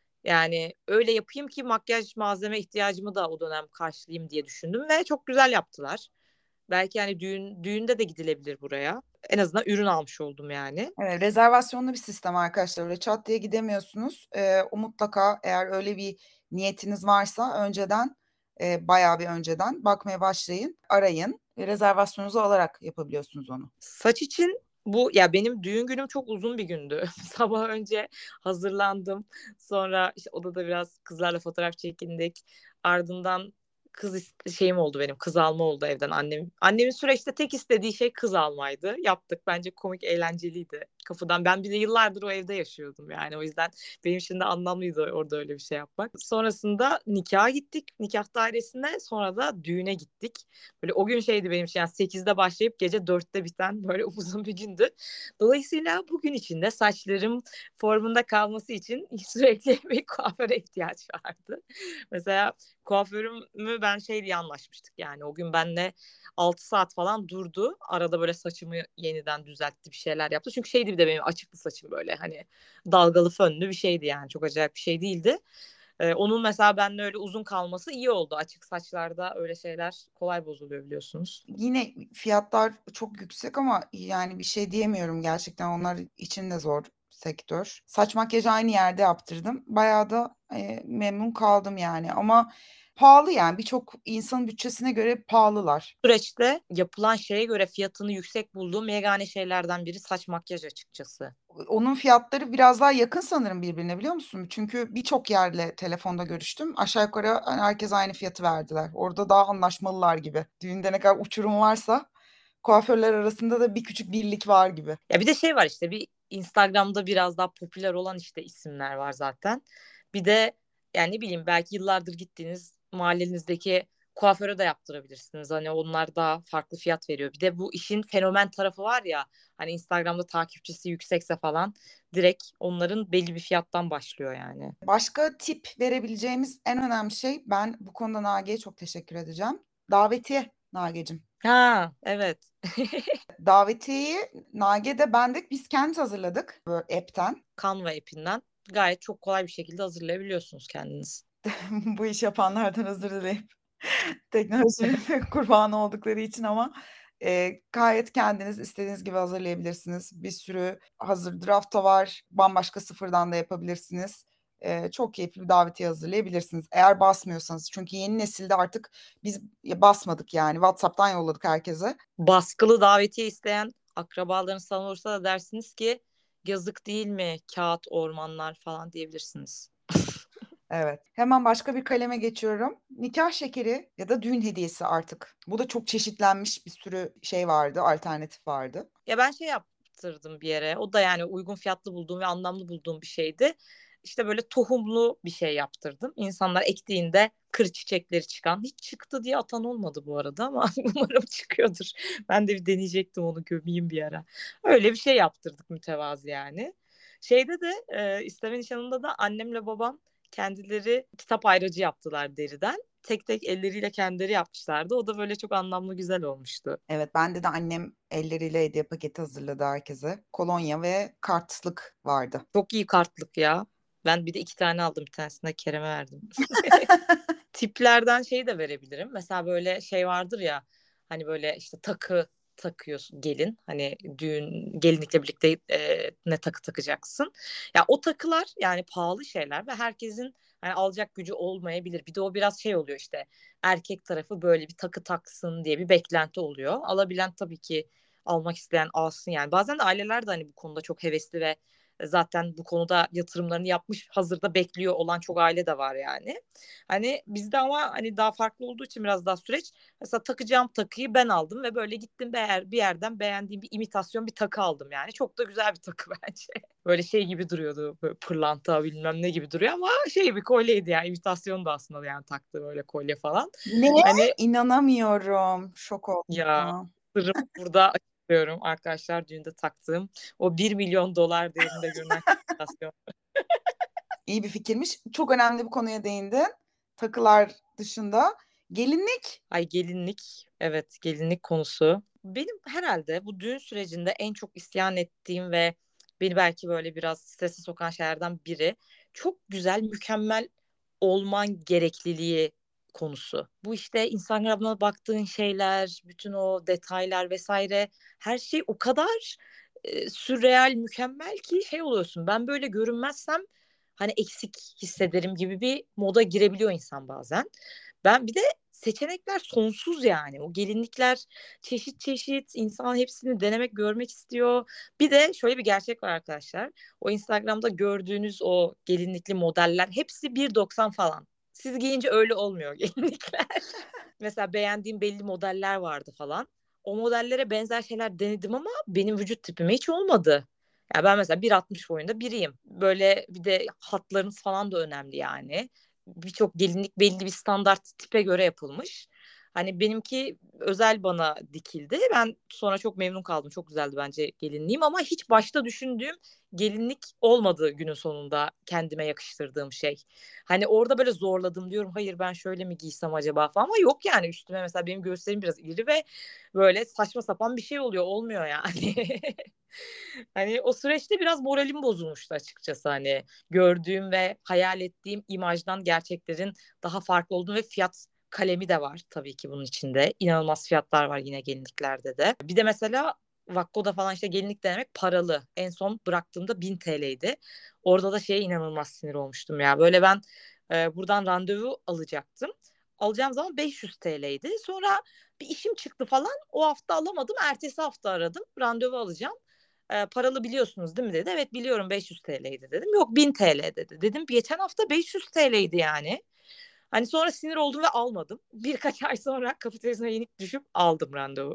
Yani öyle yapayım ki makyaj malzeme ihtiyacımı da o dönem karşılayayım diye düşündüm ve çok güzel yaptılar. Belki yani düğün düğünde de gidilebilir buraya. En azından ürün almış oldum yani. Evet, rezervasyonlu bir sistem arkadaşlar. Öyle çat diye gidemiyorsunuz. Ee, o mutlaka, eğer öyle bir niyetiniz varsa, önceden e, bayağı bir önceden bakmaya başlayın, arayın. Ve rezervasyonunuzu alarak yapabiliyorsunuz onu. Saç için bu ya benim düğün günüm çok uzun bir gündü. Sabah önce hazırlandım. Sonra işte odada biraz kızlarla fotoğraf çekindik. Ardından kız is- şeyim oldu benim. Kız alma oldu evden annem. Annemin süreçte tek istediği şey kız almaydı. Yaptık. Bence komik, eğlenceliydi. Kapıdan ben bir de yıllardır o evde yaşıyordum yani. O yüzden benim için de anlamlıydı orada öyle bir şey yapmak. Sonrasında nikaha gittik. Nikah dairesine, sonra da düğüne gittik. Böyle o gün şeydi benim için, yani sekizde başlayıp gece dörtte biten böyle uzun bir gündü. Dolayısıyla bugün içinde saçlarım formunda kalması için sürekli bir kuaföre ihtiyaç vardı. Mesela kuaförümü ben şey diye anlaşmıştık, yani o gün benle altı saat falan durdu. Arada böyle saçımı yeniden düzeltti, bir şeyler yaptı. Çünkü şeydi, bir de benim açıklı saçım böyle hani dalgalı fönlü bir şeydi, yani çok acayip bir şey değildi. Ee, onun mesela benimle öyle uzun kalması iyi oldu. Açık saçlarda öyle şeyler kolay bozuluyor biliyorsunuz. Yine fiyatlar çok yüksek ama yani bir şey diyemiyorum, gerçekten onlar için de zor sektör. Saç makyajı aynı yerde yaptırdım. Bayağı da e, memnun kaldım yani, ama pahalı, yani birçok insanın bütçesine göre pahalılar. Süreçte yapılan şeye göre fiyatını yüksek bulduğum yegane şeylerden biri saç makyaj açıkçası. Onun fiyatları biraz daha yakın sanırım birbirine, biliyor musun? Çünkü birçok yerle telefonda görüştüm. Aşağı yukarı hani herkes aynı fiyatı verdiler. Orada daha anlaşmalılar gibi. Düğünde ne kadar uçurum varsa, kuaförler arasında da bir küçük birlik var gibi. Ya bir de şey var, işte bir Instagram'da biraz daha popüler olan işte isimler var zaten. Bir de yani ne bileyim, belki yıllardır gittiğiniz mahallenizdeki kuaföre de yaptırabilirsiniz. Hani onlar daha farklı fiyat veriyor. Bir de bu işin fenomen tarafı var ya, hani Instagram'da takipçisi yüksekse falan direkt onların belli bir fiyattan başlıyor yani. Başka tip verebileceğimiz en önemli şey, ben bu konuda Nagi'ye çok teşekkür edeceğim. Davetiye Nagi'cim. Ha evet. Davetiyeyi Nagi de ben de biz kendimiz hazırladık böyle app'ten. Canva app'inden gayet çok kolay bir şekilde hazırlayabiliyorsunuz kendiniz. Bu iş yapanlardan özür dileyip teknolojinin kurbanı oldukları için, ama e, gayet kendiniz istediğiniz gibi hazırlayabilirsiniz. Bir sürü hazır draft da var. Bambaşka sıfırdan da yapabilirsiniz. E, çok keyifli bir davetiye hazırlayabilirsiniz. Eğer basmıyorsanız. Çünkü yeni nesilde artık biz basmadık yani. WhatsApp'tan yolladık herkese. Baskılı davetiye isteyen akrabalarınız falan olursa da dersiniz ki yazık değil mi kağıt ormanlar falan diyebilirsiniz. Evet. Hemen başka bir kaleme geçiyorum. Nikah şekeri ya da düğün hediyesi artık. Bu da çok çeşitlenmiş, bir sürü şey vardı, alternatif vardı. Ya ben şey yaptırdım bir yere. O da yani uygun fiyatlı bulduğum ve anlamlı bulduğum bir şeydi. İşte böyle tohumlu bir şey yaptırdım. İnsanlar ektiğinde kır çiçekleri çıkan. Hiç çıktı diye atan olmadı bu arada ama umarım çıkıyordur. Ben de bir deneyecektim, onu gömeyim bir ara. Öyle bir şey yaptırdık mütevazı yani. Şeyde de e, isteme nişanında da annemle babam kendileri kitap ayracı yaptılar deriden. Tek tek elleriyle kendileri yapmışlardı. O da böyle çok anlamlı, güzel olmuştu. Evet, bende de annem elleriyle hediye paketi hazırladı herkese. Kolonya ve kartlık vardı. Çok iyi kartlık ya. Ben bir de iki tane aldım. Bir tanesini de Kerem'e verdim. Tiplerden şey de verebilirim. Mesela böyle şey vardır ya, hani böyle işte takı takıyorsun gelin. Hani düğün gelinlikle birlikte e, ne takı takacaksın. Ya o takılar yani pahalı şeyler ve herkesin hani alacak gücü olmayabilir. Bir de o biraz şey oluyor işte, erkek tarafı böyle bir takı taksın diye bir beklenti oluyor. Alabilen tabii ki almak isteyen alsın yani. Bazen de aileler de hani bu konuda çok hevesli ve zaten bu konuda yatırımlarını yapmış, hazırda bekliyor olan çok aile de var yani. Hani bizde ama hani daha farklı olduğu için biraz daha süreç. Mesela takacağım takıyı ben aldım ve böyle gittim bir, bir yerden beğendiğim bir imitasyon bir takı aldım yani. Çok da güzel bir takı bence. Böyle şey gibi duruyordu. Böyle pırlanta bilmem ne gibi duruyor ama şey bir kolyeydi yani. İmitasyon da aslında yani, taktığı böyle kolye falan. Ne? Hani İnanamıyorum. Şok oldum şu ya, an. sırrımı burada açıklıyorum arkadaşlar, düğünde taktığım o bir milyon dolar değerinde görünen imitasyon. İyi bir fikirmiş. Çok önemli bir konuya değindin. Takılar dışında gelinlik. Ay gelinlik, evet gelinlik konusu. Benim herhalde bu düğün sürecinde en çok isyan ettiğim ve beni belki böyle biraz strese sokan şeylerden biri. Çok güzel, mükemmel olman gerekliliği konusu. Bu işte Instagram'a baktığın şeyler, bütün o detaylar vesaire, her şey o kadar e, sürreal, mükemmel ki şey oluyorsun. Ben böyle görünmezsem hani eksik hissederim gibi bir moda girebiliyor insan bazen. Ben bir de seçenekler sonsuz yani. O gelinlikler çeşit çeşit, insan hepsini denemek, görmek istiyor. Bir de şöyle bir gerçek var arkadaşlar. O Instagram'da gördüğünüz o gelinlikli modeller hepsi bir doksan falan. Siz giyince öyle olmuyor gelinlikler. Mesela beğendiğim belli modeller vardı falan. O modellere benzer şeyler denedim ama benim vücut tipime hiç olmadı. Ya ben mesela bir altmış boyunda biriyim. Böyle bir de hatlarınız falan da önemli yani. Birçok gelinlik belli bir standart tipe göre yapılmış. Hani benimki özel bana dikildi. Ben sonra çok memnun kaldım. Çok güzeldi bence gelinliğim ama hiç başta düşündüğüm gelinlik olmadı günün sonunda kendime yakıştırdığım şey. Hani orada böyle zorladım, diyorum hayır ben şöyle mi giysem acaba falan, ama yok yani üstüme mesela benim göğüslerim biraz iri ve böyle saçma sapan bir şey oluyor, olmuyor yani. Hani o süreçte biraz moralim bozulmuştu açıkçası, hani gördüğüm ve hayal ettiğim imajdan gerçeklerin daha farklı olduğunu ve fiyat kalemi de var tabii ki bunun içinde. İnanılmaz fiyatlar var yine gelinliklerde de. Bir de mesela Vakko'da falan işte gelinlik denemek paralı. En son bıraktığımda bin T L'ydi. Orada da şeye inanılmaz sinir olmuştum ya. Böyle ben e, buradan randevu alacaktım. Alacağım zaman beş yüz T L'ydi. Sonra bir işim çıktı falan. O hafta alamadım. Ertesi hafta aradım. Randevu alacağım. E, paralı biliyorsunuz değil mi dedi. Evet biliyorum beş yüz T L'ydi dedim. Yok bin T L dedi. Dedim geçen hafta beş yüz T L'ydi yani. Hani sonra sinir oldum ve almadım. Birkaç ay sonra kapitalizme yenik düşüp aldım randevu.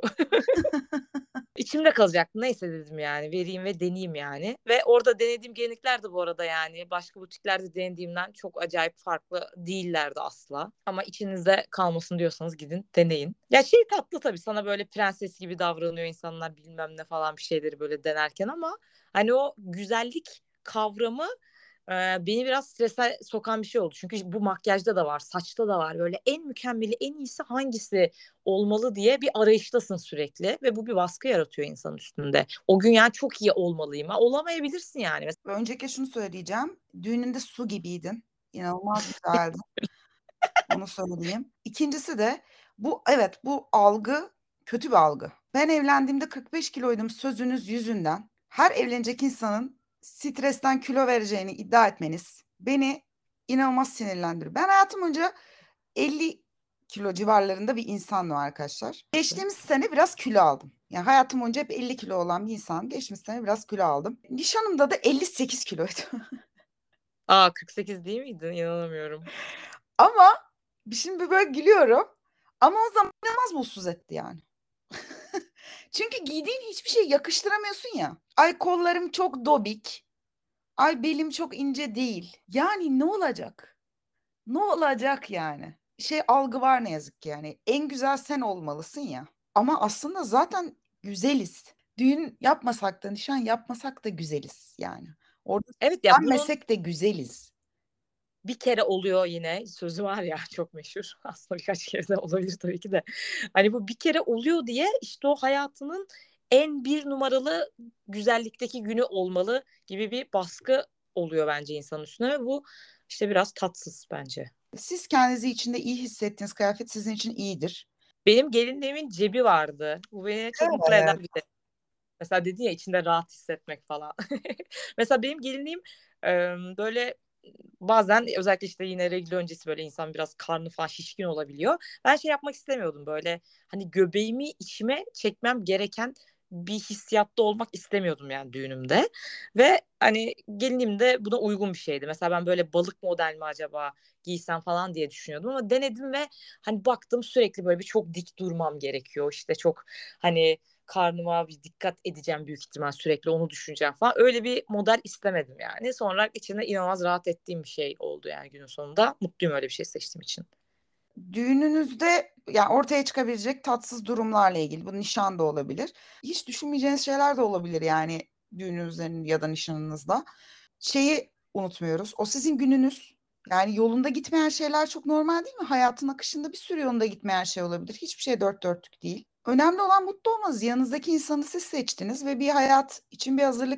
İçimde kalacaktı. Neyse dedim yani vereyim ve deneyeyim yani. Ve orada denediğim gelinlikler de bu arada yani başka butiklerde denediğimden çok acayip farklı değillerdi asla. Ama içinizde kalmasın diyorsanız gidin deneyin. Ya şey tatlı tabii, sana böyle prenses gibi davranıyor insanlar bilmem ne falan bir şeyleri böyle denerken, ama hani o güzellik kavramı e, beni biraz strese sokan bir şey oldu. Çünkü bu makyajda da var, saçta da var. Böyle en mükemmeli, en iyisi hangisi olmalı diye bir arayıştasın sürekli ve bu bir baskı yaratıyor insanın üstünde. O gün yani çok iyi olmalıyım. Ha, olamayabilirsin yani. Mesela Öncelikle şunu söyleyeceğim. Düğününde su gibiydin. İnanılmaz güzeldi. Onu söyleyeyim. İkincisi de bu evet bu algı kötü bir algı. Ben evlendiğimde kırk beş kiloydum sözünüz yüzünden. Her evlenecek insanın stresten kilo vereceğini iddia etmeniz beni inanılmaz sinirlendiriyor. Ben hayatım boyunca elli kilo civarlarında bir insandım arkadaşlar. Geçtiğimiz sene biraz kilo aldım. Yani hayatım boyunca hep elli kilo olan bir insan. Geçtiğimiz sene biraz kilo aldım. Nişanımda da elli sekiz kiloydu. aa kırk sekiz değil miydin? İnanamıyorum. Ama şimdi böyle gülüyorum. Ama o zaman inanılmaz mutsuz etti yani. Çünkü giydiğin hiçbir şey yakıştıramıyorsun ya. Ay kollarım çok dobik. Ay belim çok ince değil. Yani ne olacak? Ne olacak yani? Şey algı var ne yazık ki yani. En güzel sen olmalısın ya. Ama aslında zaten güzeliz. Düğün yapmasak da nişan yapmasak da güzeliz yani. Orada Evet ya, bunun evlenmesek de güzeliz. bir kere oluyor yine sözü var ya, çok meşhur. Aslında birkaç kere de olabilir tabii ki de. Hani bu bir kere oluyor diye işte o hayatının en bir numaralı güzellikteki günü olmalı gibi bir baskı oluyor bence insanın üstüne ve bu işte biraz tatsız bence. Siz kendinizi içinde iyi hissettiğiniz kıyafet sizin için iyidir. Benim gelinliğimin cebi vardı. Bu beni çok mutlu eden Evet. bir şey. Mesela dedin ya içinde rahat hissetmek falan. Mesela benim gelinliğim e, böyle bazen özellikle işte yine regl öncesi böyle insan biraz karnı falan şişkin olabiliyor. Ben şey yapmak istemiyordum, böyle hani göbeğimi içime çekmem gereken bir hissiyatta olmak istemiyordum yani düğünümde. Ve hani gelinliğim de buna uygun bir şeydi. Mesela ben böyle balık model mi acaba giysem falan diye düşünüyordum ama denedim ve hani baktım sürekli böyle bir çok dik durmam gerekiyor. İşte çok hani karnıma bir dikkat edeceğim büyük ihtimal, sürekli onu düşüneceğim falan. Öyle bir model istemedim yani. Sonra içinde inanılmaz rahat ettiğim bir şey oldu yani günün sonunda. Mutluyum öyle bir şey seçtiğim için. Düğününüzde yani ortaya çıkabilecek tatsız durumlarla ilgili. Bu nişan da olabilir. Hiç düşünmeyeceğiniz şeyler de olabilir yani düğününüzde ya da nişanınızda. Şeyi unutmuyoruz. O sizin gününüz. Yani yolunda gitmeyen şeyler çok normal değil mi? Hayatın akışında bir sürü yolunda gitmeyen şey olabilir. Hiçbir şey dört dörtlük değil. Önemli olan mutlu olmanız. Yanınızdaki insanı siz seçtiniz ve bir hayat için bir hazırlık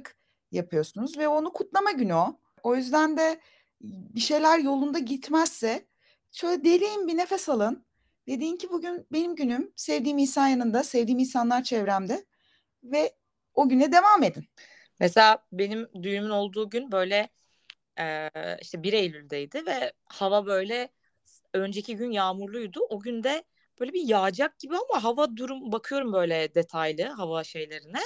yapıyorsunuz ve onu kutlama günü o. O yüzden de bir şeyler yolunda gitmezse şöyle derin bir nefes alın. Dediğin ki bugün benim günüm, sevdiğim insan yanında, sevdiğim insanlar çevremde ve o güne devam edin. Mesela benim düğümün olduğu gün böyle e, işte bir Eylül'deydi ve hava böyle önceki gün yağmurluydu. O gün de böyle bir yağacak gibi ama hava durum bakıyorum böyle detaylı hava şeylerine.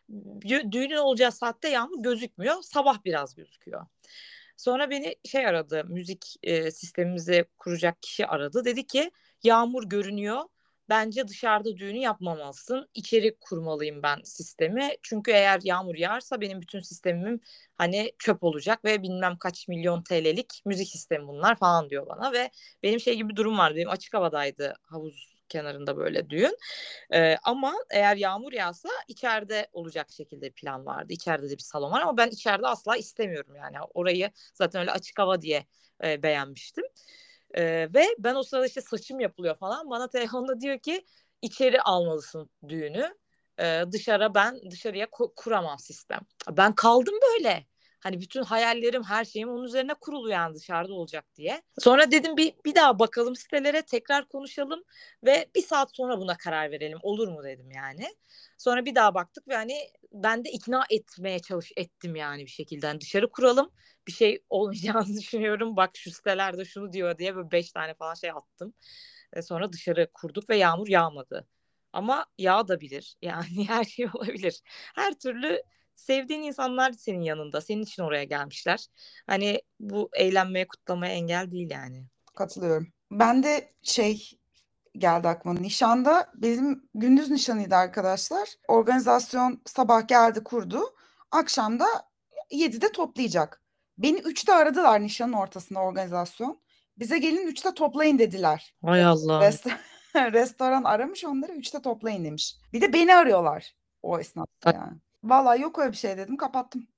Düğünün olacağı saatte yağmur gözükmüyor. Sabah biraz gözüküyor. Sonra beni şey aradı, müzik e, sistemimizi kuracak kişi aradı. Dedi ki yağmur görünüyor. Bence dışarıda düğünü yapmamalısın. İçeri kurmalıyım ben sistemi. Çünkü eğer yağmur yağarsa benim bütün sistemim hani çöp olacak ve bilmem kaç milyon T L'lik müzik sistemi bunlar falan diyor bana ve benim şey gibi bir durum vardı. Benim açık havadaydı, havuz kenarında böyle düğün. Ee, ama eğer yağmur yağsa içeride olacak şekilde plan vardı. İçeride de bir salon var ama ben içeride asla istemiyorum yani. Orayı zaten öyle açık hava diye e, beğenmiştim. E, ve ben o sırada işte saçım yapılıyor falan. Bana telefonda diyor ki içeri almalısın düğünü. E, dışarı ben dışarıya ku- kuramam sistem. Ben kaldım böyle. Hani bütün hayallerim, her şeyim onun üzerine kurulu yani dışarıda olacak diye. Sonra dedim bir bir daha bakalım sitelere, tekrar konuşalım ve bir saat sonra buna karar verelim. Olur mu dedim yani. Sonra bir daha baktık ve hani ben de ikna etmeye çalış ettim yani bir şekilde. Yani dışarı kuralım. Bir şey olmayacağını düşünüyorum. Bak şu sitelerde şunu diyor diye böyle beş tane falan şey attım. E sonra dışarı kurduk ve yağmur yağmadı. Ama yağabilir. Yani her şey olabilir. Her türlü sevdiğin insanlar senin yanında. Senin için oraya gelmişler. Hani bu eğlenmeye, kutlamaya engel değil yani. Katılıyorum. Ben de şey geldi aklıma. Nişanda bizim gündüz nişanıydı arkadaşlar. Organizasyon sabah geldi kurdu. Akşam da yedide toplayacak. Beni üçte aradılar nişanın ortasında organizasyon. Bize gelin üçte toplayın dediler. Hay Allah'ım. Rest Restoran aramış onları üçte toplayın demiş. Bir de beni arıyorlar o esnada yani. Vallahi yok öyle bir şey dedim kapattım.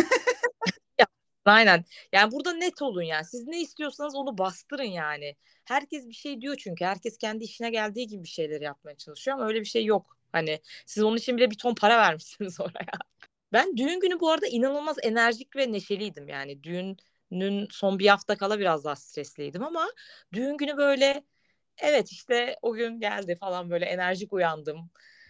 Ya, aynen. Yani burada net olun yani. Siz ne istiyorsanız onu bastırın yani. Herkes bir şey diyor çünkü. Herkes kendi işine geldiği gibi bir şeyleri yapmaya çalışıyor ama öyle bir şey yok. Hani siz onun için bile bir ton para vermişsiniz oraya. Ben düğün günü bu arada inanılmaz enerjik ve neşeliydim yani. Düğünün son bir hafta kala biraz daha stresliydim ama düğün günü böyle evet işte o gün geldi falan böyle enerjik uyandım.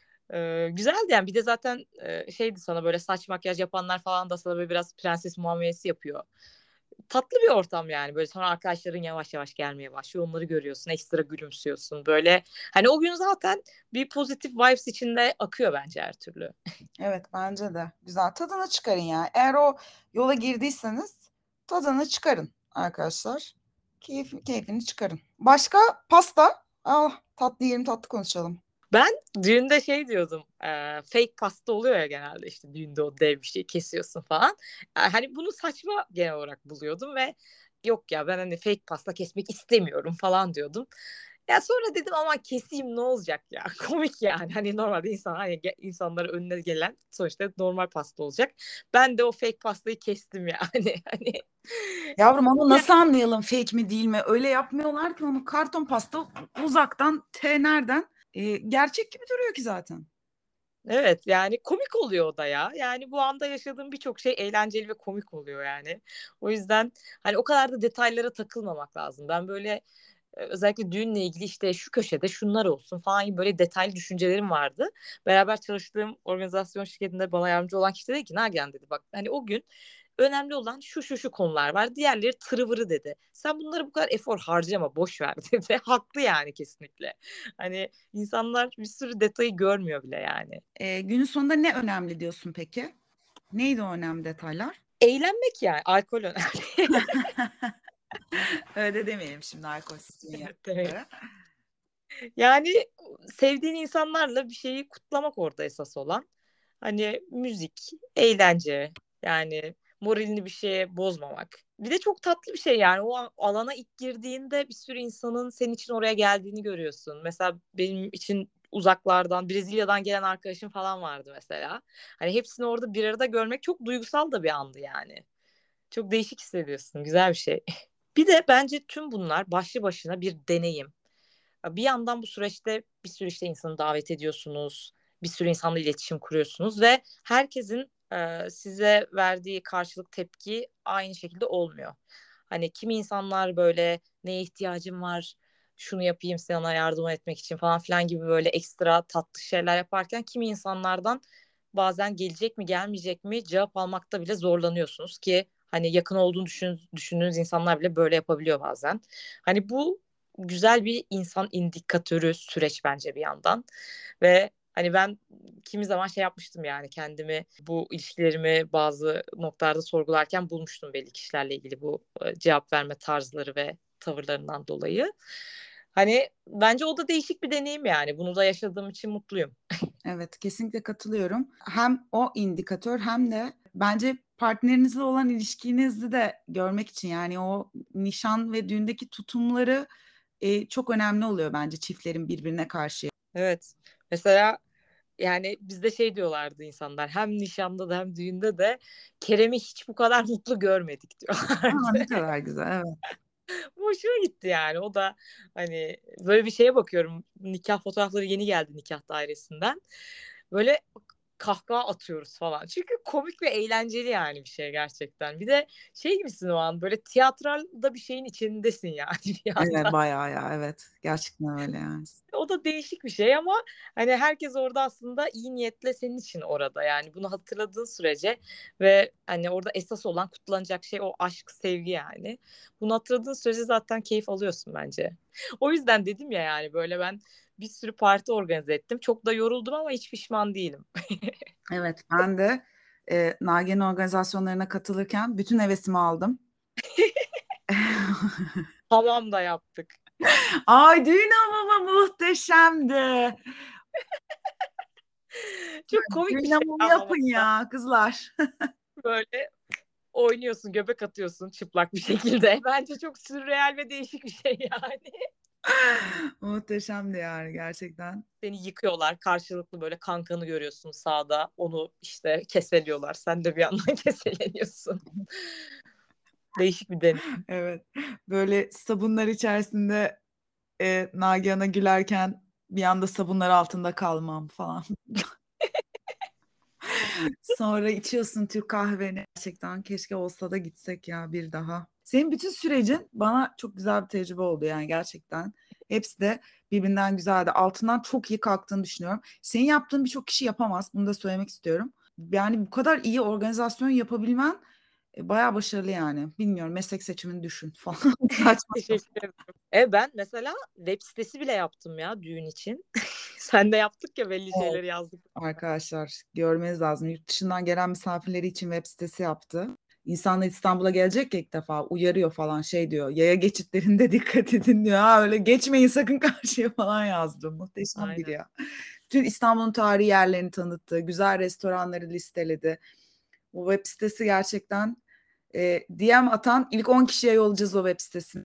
Ee, güzeldi yani bir de zaten e, şeydi sana böyle saç makyaj yapanlar falan da sana böyle biraz prenses muamelesi yapıyor. Tatlı bir ortam yani böyle sonra arkadaşların yavaş yavaş gelmeye başlıyor onları görüyorsun ekstra gülümsüyorsun böyle hani o gün zaten bir pozitif vibes içinde akıyor bence her türlü. Evet bence de. Güzel. Tadını çıkarın ya. Eğer o yola girdiyseniz tadını çıkarın arkadaşlar. Keyif, keyfini çıkarın. Başka pasta. Ah, tatlı yiyelim tatlı konuşalım. Ben düğünde şey diyordum. E, fake pasta oluyor ya genelde işte düğünde o dev bir şey kesiyorsun falan. E, hani bunu saçma genel olarak buluyordum ve yok ya ben hani fake pasta kesmek istemiyorum falan diyordum. Ya sonra dedim ama keseyim ne olacak ya komik yani hani normalde insan hani ge- insanların önüne gelen sonuçta normal pasta olacak. Ben de o fake pastayı kestim yani hani Yavrum onu ya nasıl anlayalım fake mi değil mi? Öyle yapmıyorlar ki onu karton pasta uzaktan T nereden? E, gerçek gibi duruyor ki zaten. evet yani komik oluyor o da ya. Yani bu anda yaşadığım birçok şey eğlenceli ve komik oluyor yani. O yüzden hani o kadar da detaylara takılmamak lazım. Ben böyle e, özellikle düğünle ilgili işte şu köşede şunlar olsun falan gibi böyle detaylı düşüncelerim vardı. Beraber çalıştığım organizasyon şirketinde bana yardımcı olan kişi dedi ki Nagihan dedi bak hani o gün önemli olan şu şu şu konular var. Diğerleri tırıvırı dedi. Sen bunları bu kadar efor harcama boş ver dedi. Haklı yani kesinlikle. Hani insanlar bir sürü detayı görmüyor bile yani. E, günün sonunda ne önemli diyorsun peki? Neydi o önemli detaylar? Eğlenmek yani alkol önemli. Öyle demeyelim şimdi alkolsüz dünya. Evet. Yani sevdiğin insanlarla bir şeyi kutlamak orada esas olan. Hani müzik, eğlence yani moralini bir şeye bozmamak. Bir de çok tatlı bir şey yani o alana ilk girdiğinde bir sürü insanın senin için oraya geldiğini görüyorsun. Mesela benim için uzaklardan Brezilya'dan gelen arkadaşım falan vardı mesela. Hani hepsini orada bir arada görmek çok duygusal da bir andı yani. Çok değişik hissediyorsun. Güzel bir şey. Bir de bence tüm bunlar başlı başına bir deneyim. Bir yandan bu süreçte bir sürü işte insanı davet ediyorsunuz. Bir sürü insanla iletişim kuruyorsunuz ve herkesin e, size verdiği karşılık tepki aynı şekilde olmuyor. Hani kimi insanlar böyle neye ihtiyacım var, şunu yapayım sana yardım etmek için falan filan gibi böyle ekstra tatlı şeyler yaparken kimi insanlardan bazen gelecek mi gelmeyecek mi cevap almakta bile zorlanıyorsunuz ki hani yakın olduğunu düşün, düşündüğünüz insanlar bile böyle yapabiliyor bazen. Hani bu güzel bir insan indikatörü süreç bence bir yandan. Ve hani ben kimi zaman şey yapmıştım yani kendimi bu ilişkilerimi bazı noktalarda sorgularken bulmuştum belli kişilerle ilgili bu e, cevap verme tarzları ve tavırlarından dolayı. Hani bence o da değişik bir deneyim yani. Bunu da yaşadığım için mutluyum. Evet, kesinlikle katılıyorum. Hem o indikatör hem de bence partnerinizle olan ilişkinizi de görmek için, yani o nişan ve düğündeki tutumları e, çok önemli oluyor bence çiftlerin birbirine karşı. Evet. Mesela yani bizde şey diyorlardı insanlar hem nişanda da hem düğünde de Kerem'i hiç bu kadar mutlu görmedik Aa, diyorlardı. ne kadar güzel, evet. Hoşuma gitti yani. O da hani böyle bir şeye bakıyorum. Nikah fotoğrafları yeni geldi nikah dairesinden. Böyle kahkaha atıyoruz falan. Çünkü komik ve eğlenceli yani bir şey gerçekten. Bir de şey gibisin o an böyle tiyatral da bir şeyin içindesin yani bir Evet, anda. bayağı ya, evet. Gerçekten öyle yani. O da değişik bir şey ama hani herkes orada aslında iyi niyetle senin için orada. Yani bunu hatırladığın sürece ve hani orada esas olan kutlanacak şey o aşk, sevgi yani. Bunu hatırladığın sürece zaten keyif alıyorsun bence. O yüzden dedim ya yani böyle ben bir sürü parti organize ettim. Çok da yoruldum ama hiç pişman değilim. Evet, ben de e, Nagihan organizasyonlarına katılırken bütün hevesimi aldım. Tamam da yaptık. Ay, düğün hamamı muhteşemdi. Çok komik bir Düğün şey hamamı ya yapın havada. ya kızlar. Böyle oynuyorsun, göbek atıyorsun çıplak bir şekilde. Bence çok sürreal ve değişik bir şey yani. Muhteşemdi yani gerçekten. Seni yıkıyorlar. Karşılıklı böyle kankanı görüyorsun sağda. Onu işte keseliyorlar. Sen de bir yandan keseleniyorsun. Değişik bir deneyim. Evet. Böyle sabunlar içerisinde e, Nagihan'a gülerken bir anda sabunlar altında kalmam falan. Sonra içiyorsun Türk kahveni. Gerçekten keşke olsa da gitsek ya bir daha. Senin bütün sürecin bana çok güzel bir tecrübe oldu yani gerçekten. Hepsi de birbirinden güzeldi. Altından çok iyi kalktığını düşünüyorum. Senin yaptığın birçok kişi yapamaz. Bunu da söylemek istiyorum. Yani bu kadar iyi organizasyon yapabilmen e, bayağı başarılı yani. Bilmiyorum, meslek seçimini düşün falan. Saçma. Teşekkür ederim. E ben mesela web sitesi bile yaptım ya düğün için. Sen de yaptık ya belli Evet. şeyleri yazdık. Arkadaşlar görmeniz lazım. Yurt dışından gelen misafirleri için web sitesi yaptı. İnsanlar İstanbul'a gelecek ya ilk defa, uyarıyor falan, şey diyor. Yaya geçitlerinde dikkat edin diyor. Ha, öyle geçmeyin sakın karşıya falan yazdı. Muhteşem biri Aynen. ya. Bütün İstanbul'un tarihi yerlerini tanıttı. Güzel restoranları listeledi. Bu web sitesi gerçekten e, D M atan ilk on kişiye yollayacağız o web sitesini.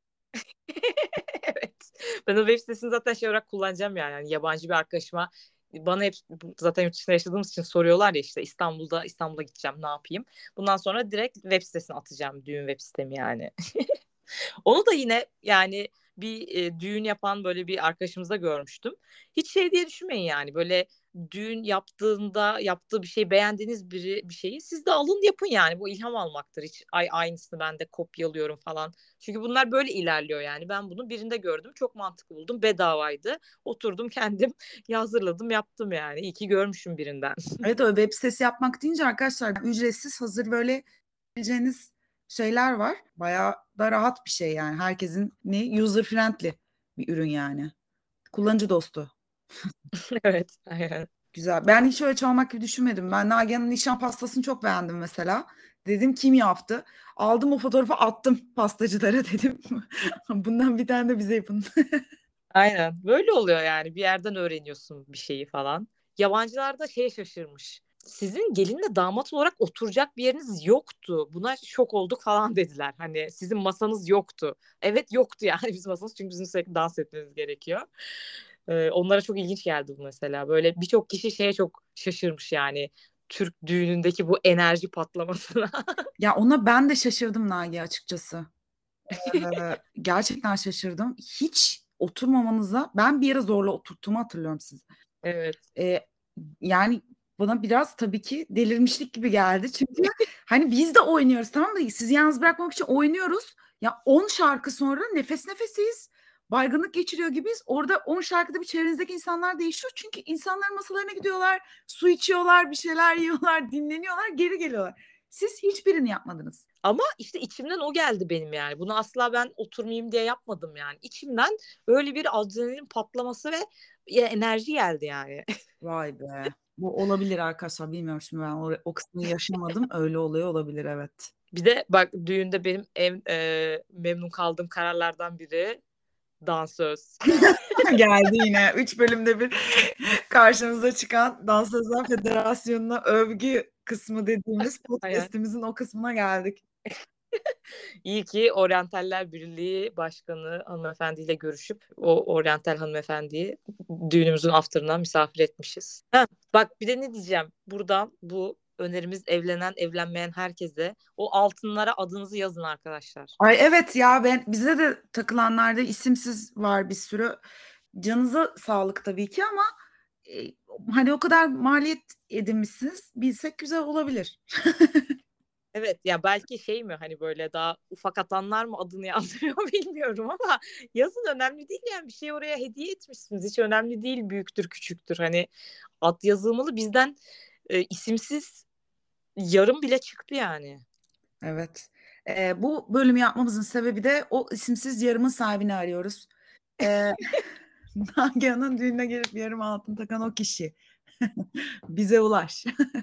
Evet. Ben o web sitesini zaten şey olarak kullanacağım yani. Yani yabancı bir arkadaşıma bana hep zaten yurt dışında yaşadığımız için soruyorlar ya işte İstanbul'da İstanbul'a gideceğim ne yapayım. Bundan sonra direkt web sitesine atacağım düğün web sitemi yani. Onu da yine yani bir e, düğün yapan böyle bir arkadaşımızda görmüştüm. Hiç şey diye düşünmeyin yani böyle düğün yaptığında yaptığı bir şey beğendiğiniz biri bir şeyi siz de alın yapın yani bu ilham almaktır. Hiç ay aynısını ben de kopyalıyorum falan. Çünkü bunlar böyle ilerliyor yani. Ben bunu birinde gördüm çok mantıklı buldum bedavaydı. Oturdum kendim hazırladım yaptım yani. İyi ki görmüşüm birinden. Evet, o web sitesi yapmak deyince arkadaşlar ücretsiz hazır böyle bileceğiniz şeyler var. Bayağı da rahat bir şey yani. Herkesin ne user friendly bir ürün yani. Kullanıcı dostu. Evet. Aynen. Güzel. Ben hiç öyle çalmak gibi düşünmedim. Ben Nagihan'ın nişan pastasını çok beğendim mesela. Dedim kim yaptı? Aldım o fotoğrafı attım pastacılara dedim. Bundan bir tane de bize yapın. Aynen. Böyle oluyor yani. Bir yerden öğreniyorsun bir şeyi falan. Yabancılar da şeye şaşırmış. Sizin gelinle damat olarak oturacak bir yeriniz yoktu. Buna şok olduk falan dediler. Hani sizin masanız yoktu. Evet yoktu yani bizim masamız çünkü bizim sürekli dans etmemiz gerekiyor. Ee, onlara çok ilginç geldi bu mesela. Böyle birçok kişi şeye çok şaşırmış yani. Türk düğünündeki bu enerji patlamasına. Ya ona ben de şaşırdım Nagihan açıkçası. Ee, gerçekten şaşırdım. Hiç oturmamanıza ben bir yere zorla oturttuğumu hatırlıyorum sizi. Evet. Ee, yani bana biraz tabii ki delirmişlik gibi geldi. Çünkü hani biz de oynuyoruz, tamam mı? Sizi yalnız bırakmamak için oynuyoruz. Ya on şarkı sonra nefes nefeseyiz. Baygınlık geçiriyor gibiyiz. Orada on şarkıda bir çevrenizdeki insanlar değişiyor. Çünkü insanlar masalarına gidiyorlar, su içiyorlar, bir şeyler yiyorlar, dinleniyorlar, geri geliyorlar. Siz hiçbirini yapmadınız. Ama işte içimden o geldi benim yani. Bunu asla ben oturmayayım diye yapmadım yani. İçimden öyle bir adrenalin patlaması ve ya, enerji geldi yani. Vay be. Bu olabilir arkadaşlar. Bilmiyorum, şimdi ben o, o kısmını yaşamadım. Öyle oluyor olabilir, evet. Bir de bak, düğünde benim en e, memnun kaldığım kararlardan biri dansöz. Geldi yine. Üç bölümde bir karşımıza çıkan Dansözler Federasyonu'na övgü kısmı dediğimiz Aynen. podcast'imizin o kısmına geldik. İyi ki Oryantaller Birliği Başkanı hanımefendiyle görüşüp o oryantal hanımefendiyi düğünümüzün after'ına misafir etmişiz. Ha, bak bir de ne diyeceğim. Buradan bu önerimiz evlenen evlenmeyen herkese o altınlara adınızı yazın arkadaşlar. Ay evet ya, ben bize de takılanlarda isimsiz var bir sürü. Canınıza sağlık tabii ki ama e, hani o kadar maliyet edinmişsiniz. Bilsek güzel olabilir. Evet ya, belki şey mi, hani böyle daha ufak atanlar mı adını yazdırıyor bilmiyorum ama yazın, önemli değil yani, bir şey oraya hediye etmişsiniz. Hiç önemli değil büyüktür küçüktür, hani ad yazılmalı. Bizden e, isimsiz yarım bile çıktı yani. Evet. Ee, bu bölümü yapmamızın sebebi de o isimsiz yarımın sahibini arıyoruz. Ee, Nagihan'ın düğününe gelip yarım altın takan o kişi. Bize ulaş.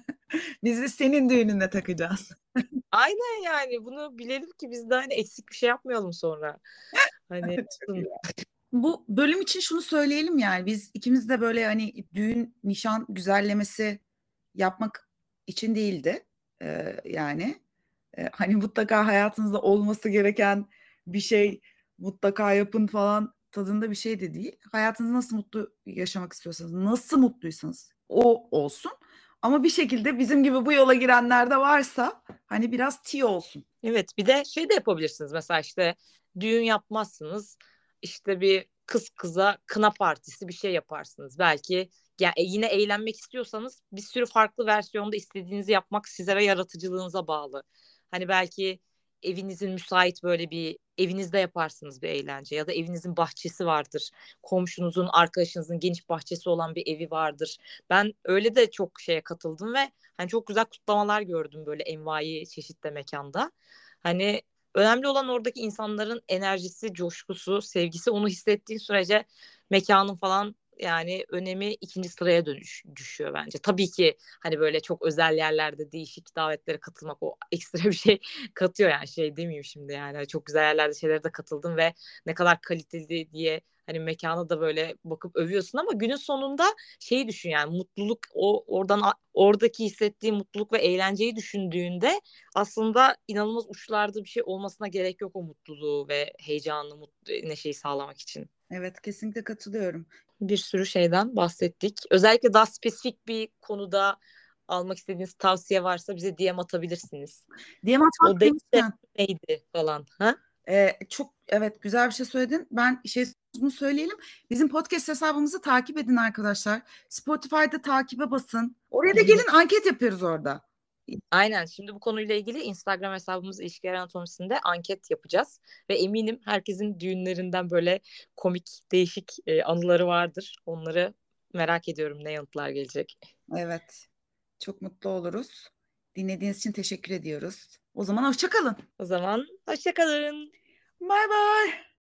Biz de senin düğününde takacağız. Aynen, yani bunu bilelim ki biz de hani eksik bir şey yapmayalım sonra. Hani Çok iyi. Bu bölüm için şunu söyleyelim, yani biz ikimiz de böyle hani düğün, nişan güzellemesi yapmak için değildi. Ee, yani e, hani mutlaka hayatınızda olması gereken bir şey, mutlaka yapın falan tadında bir şey de değil. Hayatınızı nasıl mutlu yaşamak istiyorsanız, nasıl mutluysanız o olsun. Ama bir şekilde bizim gibi bu yola girenler de varsa hani biraz tiyo olsun. evet, bir de şey de yapabilirsiniz. Mesela işte düğün yapmazsınız. İşte bir kız kıza kına partisi bir şey yaparsınız. Belki ya, e, yine eğlenmek istiyorsanız bir sürü farklı versiyonda istediğinizi yapmak size ve yaratıcılığınıza bağlı. Hani belki evinizin müsait böyle bir evinizde yaparsınız bir eğlence, ya da evinizin bahçesi vardır. Komşunuzun, arkadaşınızın geniş bahçesi olan bir evi vardır. Ben öyle de çok şeye katıldım ve hani çok güzel kutlamalar gördüm böyle envai çeşitli mekanda. Hani önemli olan oradaki insanların enerjisi, coşkusu, sevgisi. Onu hissettiğin sürece mekanın falan yani önemi ikinci sıraya dönüş, düşüyor bence. Tabii ki hani böyle çok özel yerlerde değişik davetlere katılmak o ekstra bir şey katıyor, yani şey demeyeyim şimdi, yani çok güzel yerlerde şeylere de katıldım ve ne kadar kaliteli diye hani mekana da böyle bakıp övüyorsun ama günün sonunda şeyi düşün, yani mutluluk, o oradan oradaki hissettiği mutluluk ve eğlenceyi düşündüğünde aslında inanılmaz uçlarda bir şey olmasına gerek yok o mutluluğu ve heyecanı, mutlu, neşeyi sağlamak için. Evet, kesinlikle katılıyorum. Bir sürü şeyden bahsettik. Özellikle daha spesifik bir konuda almak istediğiniz tavsiye varsa bize D M atabilirsiniz. D M atmak O date de demişken neydi falan. Ha? Ee, çok evet, güzel bir şey söyledin. Ben şey bunu söyleyelim. Bizim podcast hesabımızı takip edin arkadaşlar. Spotify'da takibe basın. Oraya da gelin, anket yapıyoruz orada. Aynen. Şimdi bu konuyla ilgili Instagram hesabımız İlişkiler Anatomisi'nde anket yapacağız. Ve eminim herkesin düğünlerinden böyle komik, değişik e, anıları vardır. Onları merak ediyorum, ne yanıtlar gelecek. Evet. Çok mutlu oluruz. Dinlediğiniz için teşekkür ediyoruz. O zaman hoşça kalın. O zaman hoşça kalın. Bay bay.